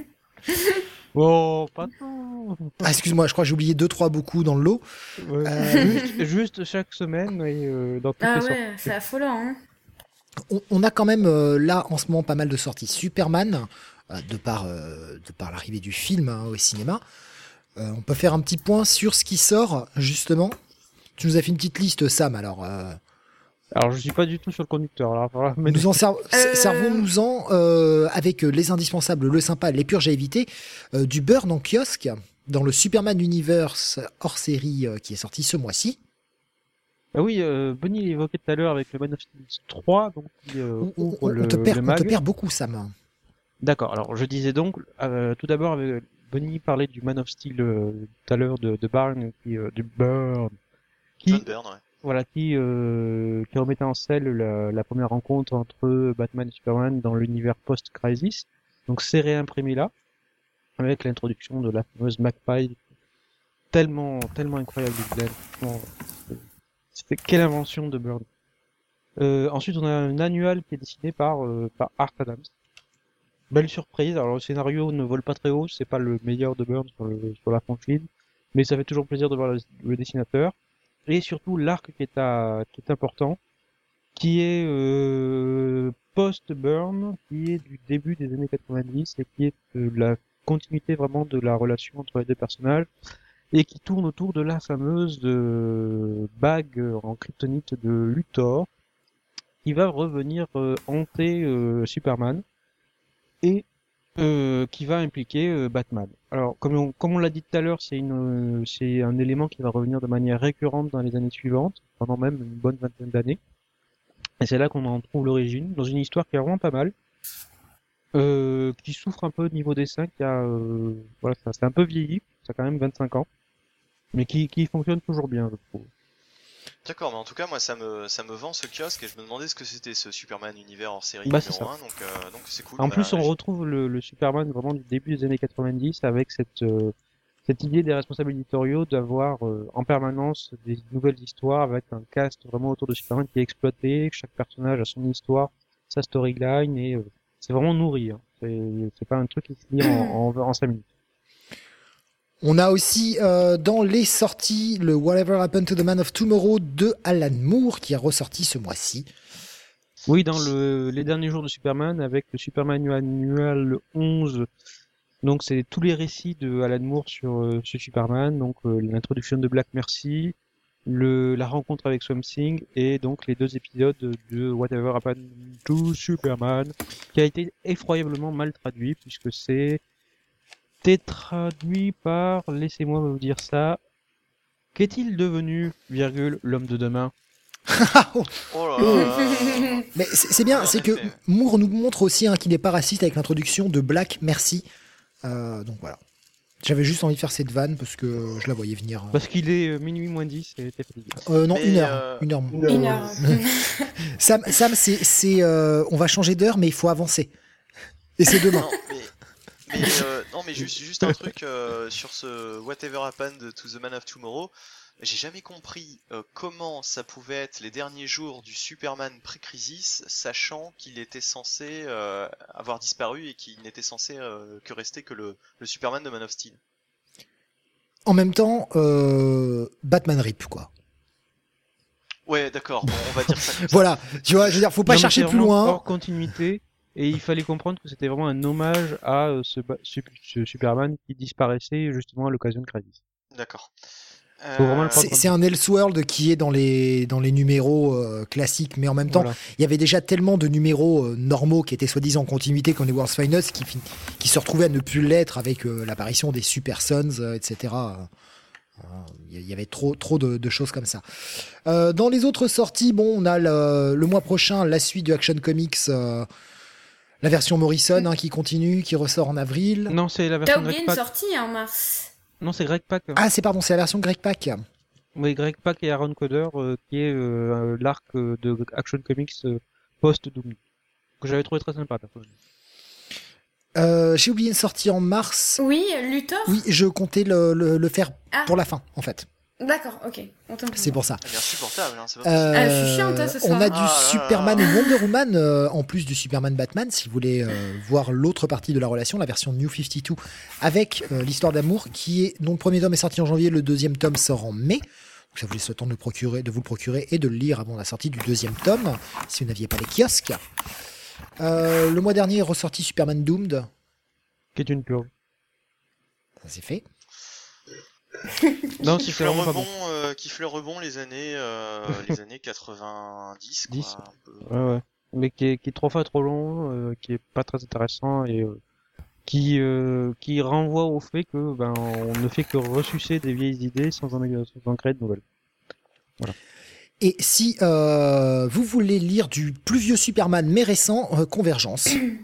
Oh, pas tant. Ah, excuse-moi, je crois que j'ai oublié deux, trois beaucoup dans le lot. Ouais. Euh, Juste, juste chaque semaine et euh, dans toutes Ah les sorties. ouais, c'est affolant, hein. on, on a quand même euh, là en ce moment pas mal de sorties Superman euh, de par euh, de par l'arrivée du film hein, au cinéma. Euh, on peut faire un petit point sur ce qui sort justement. Tu nous as fait une petite liste, Sam. Alors, euh, Alors, je suis pas du tout sur le conducteur. Alors, voilà, mais nous en ser- Euh. servons-nous-en euh, avec les indispensables, le sympa, les purges à éviter, euh, du burn en kiosque dans le Superman Universe hors série euh, qui est sorti ce mois-ci. Ah oui, euh, Bonnie l'évoquait tout à l'heure avec le Man of Steel trois, donc qui euh, On, on- ouvre on le, te perd, le on mag. te perd beaucoup, Sam. D'accord. Alors, je disais donc, euh, tout d'abord, avec Bonnie parlait du Man of Steel euh, tout à l'heure de, de Barn, qui, euh, du Burn, qui, John Byrne, ouais. voilà, qui, euh, qui remettait en scène la, la première rencontre entre Batman et Superman dans l'univers post-Crisis. Donc, c'est réimprimé là, avec l'introduction de la fameuse Magpie, tellement, tellement incroyable, Glenn. Franchement, c'était quelle invention de Byrne. Euh, ensuite, on a un annual qui est dessiné par, euh, par Art Adams. Belle surprise. Alors, le scénario ne vole pas très haut, c'est pas le meilleur de Byrne sur, le, sur la franchise, mais ça fait toujours plaisir de voir le, le dessinateur. Et surtout, l'arc qui est, à, qui est important, qui est euh, post-Byrne, qui est du début des années quatre-vingt-dix et qui est euh, la continuité vraiment de la relation entre les deux personnages et qui tourne autour de la fameuse euh, bague en kryptonite de Luthor qui va revenir euh, hanter euh, Superman et euh, qui va impliquer euh, Batman. Alors, comme on, comme on l'a dit tout à l'heure, c'est une, euh, c'est un élément qui va revenir de manière récurrente dans les années suivantes, pendant même une bonne vingtaine d'années. Et c'est là qu'on en trouve l'origine, dans une histoire qui est vraiment pas mal, euh, qui souffre un peu au niveau dessin, qui a, euh, voilà, ça, c'est un peu vieilli, ça a quand même vingt-cinq ans, mais qui, qui fonctionne toujours bien, je trouve. D'accord, mais en tout cas, moi, ça me, ça me vend ce kiosque et je me demandais ce que c'était ce Superman univers hors série Bah, c'est numéro ça. un, donc euh, donc c'est cool. En Bah, plus, on j- retrouve le, le Superman vraiment du début des années quatre-vingt-dix avec cette, euh, cette idée des responsables éditoriaux d'avoir euh, en permanence des nouvelles histoires avec un cast vraiment autour de Superman qui est exploité, chaque personnage a son histoire, sa storyline et euh, c'est vraiment nourri. Hein. C'est, c'est pas un truc qui se lit en, en, en cinq minutes. On a aussi euh, dans les sorties le Whatever Happened to the Man of Tomorrow de Alan Moore qui est ressorti ce mois-ci. Oui, dans le, les derniers jours de Superman avec le Superman Annual onze. Donc c'est tous les récits de Alan Moore sur, euh, sur Superman, donc euh, l'introduction de Black Mercy, le, la rencontre avec Swamp Thing et donc les deux épisodes de Whatever Happened to Superman, qui a été effroyablement mal traduit puisque c'est été traduit par, laissez-moi vous dire ça, qu'est-il devenu, virgule, l'homme de demain? Oh là là là là. Mais c'est c'est bien, En c'est que effet. Moore nous montre aussi hein, qu'il n'est pas raciste avec l'introduction de Black Mercy. Euh, donc voilà. J'avais juste envie de faire cette vanne parce que je la voyais venir. Parce qu'il est euh, minuit moins dix et t'es fatigué. Euh, non, Mais, une heure. euh, Une heure. Une heure, Une ouais. heure. Sam, Sam c'est, c'est, euh, on va changer d'heure, mais il faut avancer. Et c'est demain. Non, mais, mais, euh, non, mais juste, juste un truc euh, sur ce Whatever Happened to the Man of Tomorrow. j'ai jamais compris euh, comment ça pouvait être les derniers jours du Superman pré-crisis, sachant qu'il était censé euh, avoir disparu et qu'il n'était censé euh, que rester que le, le Superman de Man of Steel. En même temps, euh, Batman Rip, quoi. Ouais, d'accord, bon, on va dire ça comme ça. Voilà, tu vois, je veux dire, faut pas Non, mais chercher c'est plus vraiment loin. hors continuité, et il fallait comprendre que c'était vraiment un hommage à euh, ce, ba- ce- ce Superman qui disparaissait justement à l'occasion de Crisis. D'accord. Faut vraiment le Euh, prendre C'est c'est un Elseworld qui est dans les, dans les numéros euh, classiques, mais en même temps, Voilà. il y avait déjà tellement de numéros euh, normaux qui étaient soi-disant en continuité comme les World's Finest qui, fin- qui se retrouvaient à ne plus l'être avec euh, l'apparition des Super Sons, euh, et cetera. Euh, Il y avait trop, trop de, de choses comme ça. Euh, dans les autres sorties, bon, on a le, le mois prochain la suite de Action Comics, euh, la version Morrison hein, qui continue, qui ressort en avril. Non, c'est la T'as version oublié Greg une Pak. sortie en mars. Non, c'est Greg Pak. Ah, c'est pardon, c'est la version Greg Pak. Oui, Greg Pak et Aaron Coder, euh, qui est euh, l'arc euh, de Action Comics euh, post-Doom. Que j'avais trouvé très sympa, personnellement. Euh, J'ai oublié une sortie en mars. Oui, Luthor. Oui, je comptais le, le, le faire Ah, pour la fin, en fait. d'accord, ok. Autant pour C'est moi. pour ça. Elle est insupportable, hein, c'est pas Euh, Ah, je suis chiante, hein, ce soir. on a du Ah là là. Superman et Wonder Woman euh, en plus du Superman Batman. Si vous voulez euh, voir l'autre partie de la relation, la version New cinquante-deux avec euh, l'histoire d'amour qui est dont le premier tome est sorti en janvier, le deuxième tome sort en mai. Donc ça vous laisse le temps de, le procurer, de vous le procurer et de le lire avant la sortie du deuxième tome, si vous n'aviez pas les kiosques. Euh, le mois dernier est ressorti Superman Doomed. Qui est une purge. Ça c'est fait. Non, qui c'est fleure vraiment pas rebond, bon. euh, qui fleure rebond les années, euh, les années quatre-vingt-dix, quoi. dix. Un peu. Ouais, ouais. Mais qui est, qui est trois fois trop long, euh, qui est pas très intéressant et euh, qui, euh, qui renvoie au fait que ben on ne fait que ressucer des vieilles idées sans en, sans en créer de nouvelles. Et si euh, vous voulez lire du plus vieux Superman mais récent, euh, Convergence,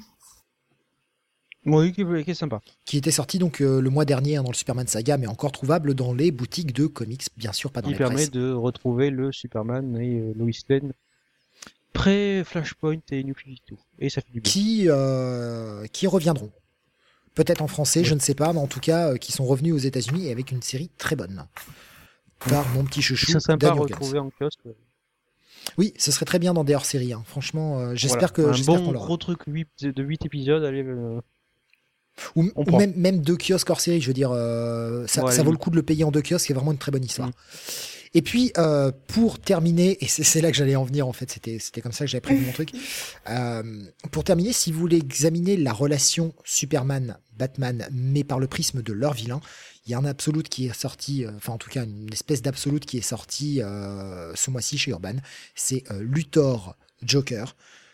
Oui, qui, est- qui est sympa. qui était sorti donc euh, le mois dernier hein, dans le Superman Saga, mais encore trouvable dans les boutiques de comics, bien sûr, pas dans Qui les permet presses. de retrouver le Superman et euh, Lois Lane pré-Flashpoint et New cinquante-deux. Et ça fait du bien. Qui, euh, qui reviendront. Peut-être en français, Oui. je ne sais pas, mais en tout cas, euh, qui sont revenus aux États-Unis et avec une série très bonne. Par mon petit chouchou, C'est sympa à Dan Jurgens. retrouver en kiosque. Oui, ce serait très bien dans des hors-séries. Hein. Franchement, euh, j'espère Voilà. que Un j'espère qu'on bon l'aura. gros truc huit de huit épisodes, allez. euh, Ou, on ou prend. même, même deux kiosques hors série, je veux dire, euh, ça, Ouais, ça vaut le limite. coup de le payer en deux kiosques, c'est vraiment une très bonne histoire. Mm. Et puis, euh, pour terminer, et c'est c'est là que j'allais en venir en fait, c'était c'était comme ça que j'avais prévu mon truc. Euh, pour terminer, si vous voulez examiner la relation Superman-Batman, mais par le prisme de leur vilain, il y a un Absolute qui est sorti, euh, enfin en tout cas une espèce d'Absolute qui est sorti euh, ce mois-ci chez Urban. C'est euh, Luthor Joker,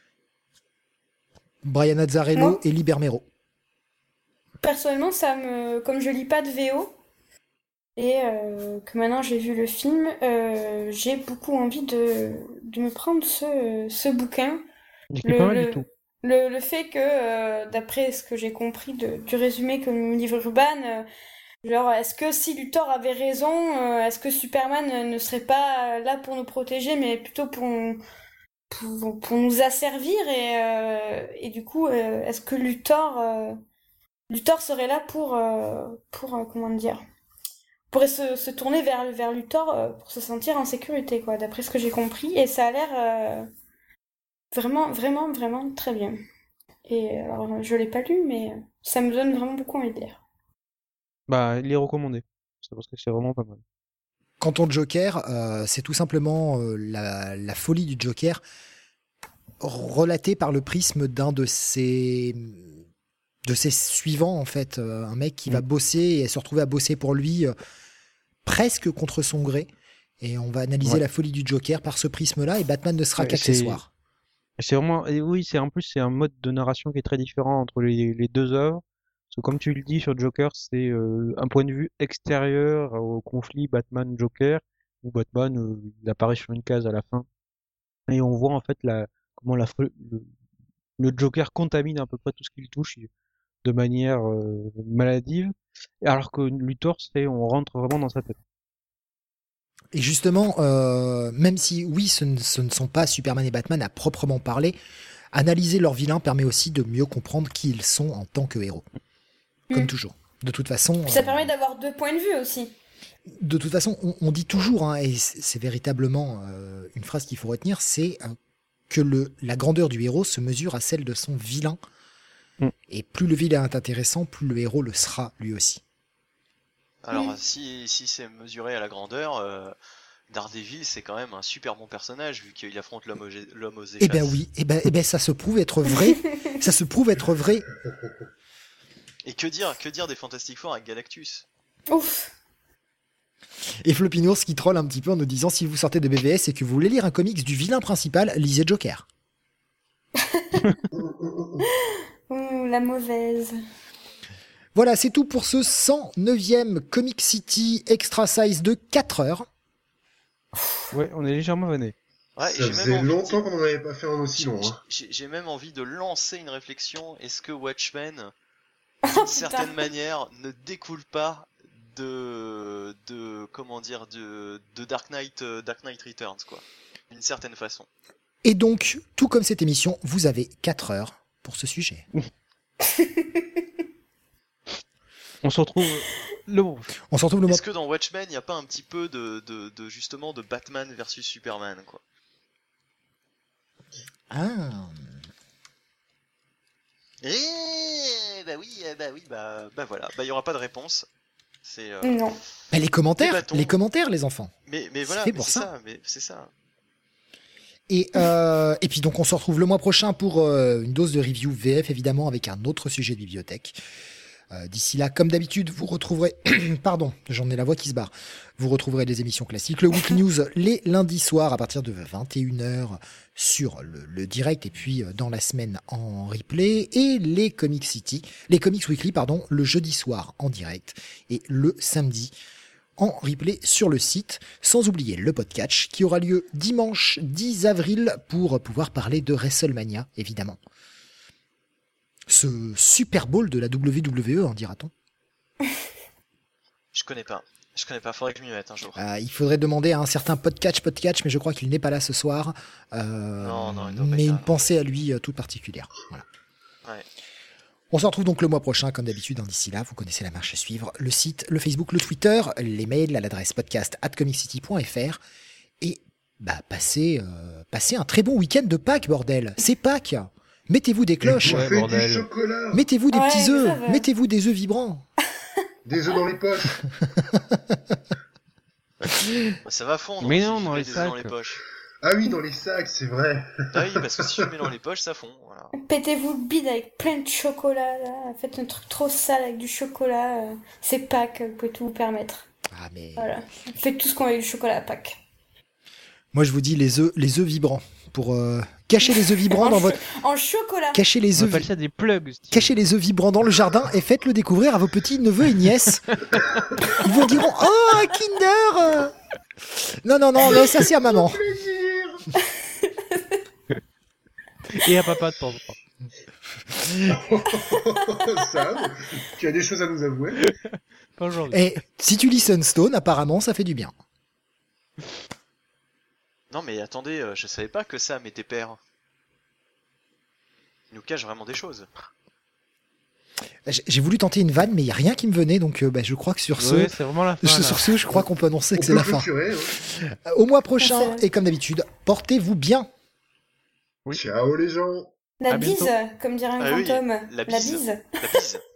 Brian Azzarello Moi et Lee Bermero. Personnellement, ça me, comme je lis pas de V O et euh, que maintenant j'ai vu le film, euh, j'ai beaucoup envie de, de me prendre ce, ce bouquin. Il est Le, pas mal le, du tout. le, le fait que, euh, d'après ce que j'ai compris de, du résumé que me livre Urban, euh, genre, est-ce que si Luthor avait raison, euh, est-ce que Superman euh, ne serait pas là pour nous protéger, mais plutôt pour, pour, pour nous asservir et, euh, et du coup, euh, est-ce que Luthor, euh, Luthor serait là pour, euh, pour euh, comment dire, pourrait se, se tourner vers, vers Luthor euh, pour se sentir en sécurité, quoi, d'après ce que j'ai compris. Et ça a l'air euh, vraiment, vraiment, vraiment très bien. Et alors, je l'ai pas lu, mais ça me donne vraiment beaucoup envie de lire. Bah, il est recommandé. C'est parce que c'est vraiment pas mal. Quant au Joker, euh, c'est tout simplement euh, la, la folie du Joker relatée par le prisme d'un de ses de ses suivants en fait, euh, un mec qui Mm. va bosser et se retrouver à bosser pour lui euh, presque contre son gré. Et on va analyser Ouais. la folie du Joker par ce prisme-là et Batman ne sera Ouais, qu'accessoire. C'est vraiment, et oui, c'est en plus c'est un mode de narration qui est très différent entre les, les deux œuvres. Parce que comme tu le dis sur Joker, c'est euh, un point de vue extérieur au conflit Batman-Joker, où Batman euh, il apparaît sur une case à la fin, et on voit en fait la comment la fo- le, le Joker contamine à peu près tout ce qu'il touche de manière euh, maladive, alors que Luthor, c'est on rentre vraiment dans sa tête. Et justement, euh, même si oui, ce ne, ce ne sont pas Superman et Batman à proprement parler, analyser leurs vilains permet aussi de mieux comprendre qui ils sont en tant que héros. Comme Mm. toujours. De toute façon. Puis ça euh, permet d'avoir deux points de vue aussi. De toute façon, on, on dit toujours, hein, et c'est, c'est véritablement euh, une phrase qu'il faut retenir, c'est euh, que le, la grandeur du héros se mesure à celle de son vilain. Mm. Et plus le vilain est intéressant, plus le héros le sera lui aussi. Alors, Mm. si, si c'est mesuré à la grandeur, euh, Daredevil, c'est quand même un super bon personnage, vu qu'il affronte l'homme aux, l'homme aux Eh échasses. ben oui, eh ben, eh ben ça se prouve être vrai. Ça se prouve être vrai. Et que dire, que dire des Fantastic Four avec Galactus? Ouf. Et Flopinours qui troll un petit peu en nous disant si vous sortez de B V S et que vous voulez lire un comics du vilain principal, lisez Joker. Ouh, la mauvaise. Voilà, c'est tout pour ce cent neuvième Comic City Extra Size de quatre heures. Ouais, on est légèrement vanné. Ouais, et Ça j'ai même faisait envie de longtemps dire- qu'on n'en avait pas fait un aussi j'ai- long. Hein. j'ai- J'ai même envie de lancer une réflexion. Est-ce que Watchmen, Oh, d'une putain. certaine manière, ne découle pas de, de comment dire, de, de Dark Knight, euh, Dark Knight Returns, quoi, d'une certaine façon. Et donc, tout comme cette émission, vous avez quatre heures pour ce sujet. On se retrouve le bon. On se retrouve le mois Est-ce que dans Watchmen, il n'y a pas un petit peu de, de, de justement de Batman versus Superman, quoi? Ah. Eh bah oui, eh bah oui, bah, bah voilà, bah il y aura pas de réponse. C'est. euh, Non. Bah, les commentaires, Débattons. les commentaires, les enfants. Mais mais C'est voilà, fait mais pour c'est ça. ça, mais c'est ça. Et, euh, et puis donc on se retrouve le mois prochain pour euh, une dose de review V F évidemment avec un autre sujet de bibliothèque. Euh, D'ici là, comme d'habitude, vous retrouverez, pardon, j'en ai la voix qui se barre, vous retrouverez les émissions classiques, le Weekly News les lundis soirs à partir de vingt et une heures sur le, le direct et puis euh, dans la semaine en replay et les Comic City, les Comics Weekly pardon, le jeudi soir en direct et le samedi en replay sur le site, sans oublier le podcast qui aura lieu dimanche dix avril pour pouvoir parler de WrestleMania, évidemment. Ce Super Bowl de la W W E, en dira-t-on. Je connais pas. Je connais pas, faudrait que je m'y mette un jour. Euh, il faudrait demander à un certain Podcatch Podcatch, mais je crois qu'il n'est pas là ce soir. Euh, Non, non, il doit pas mais être là, une non. pensée à lui euh, toute particulière. Voilà. Ouais. On se retrouve donc le mois prochain, comme d'habitude. hein, D'ici là, vous connaissez la marche à suivre. Le site, le Facebook, le Twitter, les mails à l'adresse podcast arobase comiccity point f r. Et bah, passez, euh, passez un très bon week-end de Pâques, bordel. C'est Pâques. Mettez-vous des cloches. Ouais, Faites bordel. du chocolat, Mettez-vous des Ouais, petits mais œufs. ça va. Mettez-vous des œufs vibrants. des œufs dans les poches. Bah, ça va fondre. Mais si non, je dans mets les des œufs dans sacs. les poches. Ah oui, dans les sacs, c'est vrai. Ah oui, parce que si je mets dans les poches, ça fond. Voilà. Pétez-vous le bide avec plein de chocolat, là. Faites un truc trop sale avec du chocolat. euh, C'est Pâques, vous pouvez tout vous permettre. Ah, mais... Voilà. Faites tout ce qu'on a avec du chocolat à Pâques. Moi, je vous dis les œufs, les œufs vibrants. Pour euh, cacher les œufs vibrants dans votre... En chocolat. Cachez les On œufs appelle ça des plugs. Steve. Cachez les œufs vibrants dans le jardin et faites-le découvrir à vos petits neveux et nièces. Ils vous diront oh un Kinder. Non non non, laisse ça c'est à maman. Plaisir. Et à papa de temps en temps. Sam, tu as des choses à nous avouer. Pas aujourd'hui. Et si tu lis Sunstone, apparemment ça fait du bien. Non mais attendez, euh, je savais pas que Sam était père. Il nous cache vraiment des choses. J'ai j'ai voulu tenter une vanne, mais il n'y a rien qui me venait, donc euh, bah, je crois que sur ce, Ouais, c'est vraiment la fin. je- là. sur ce, je crois qu'on peut annoncer On que c'est peut la fin. clôturer. Hein. Au mois prochain, Merci. et comme d'habitude, portez-vous bien. Oui. Ciao les gens. La À bientôt. bise, comme dirait un Ah grand oui, homme. la bise. bise. La bise.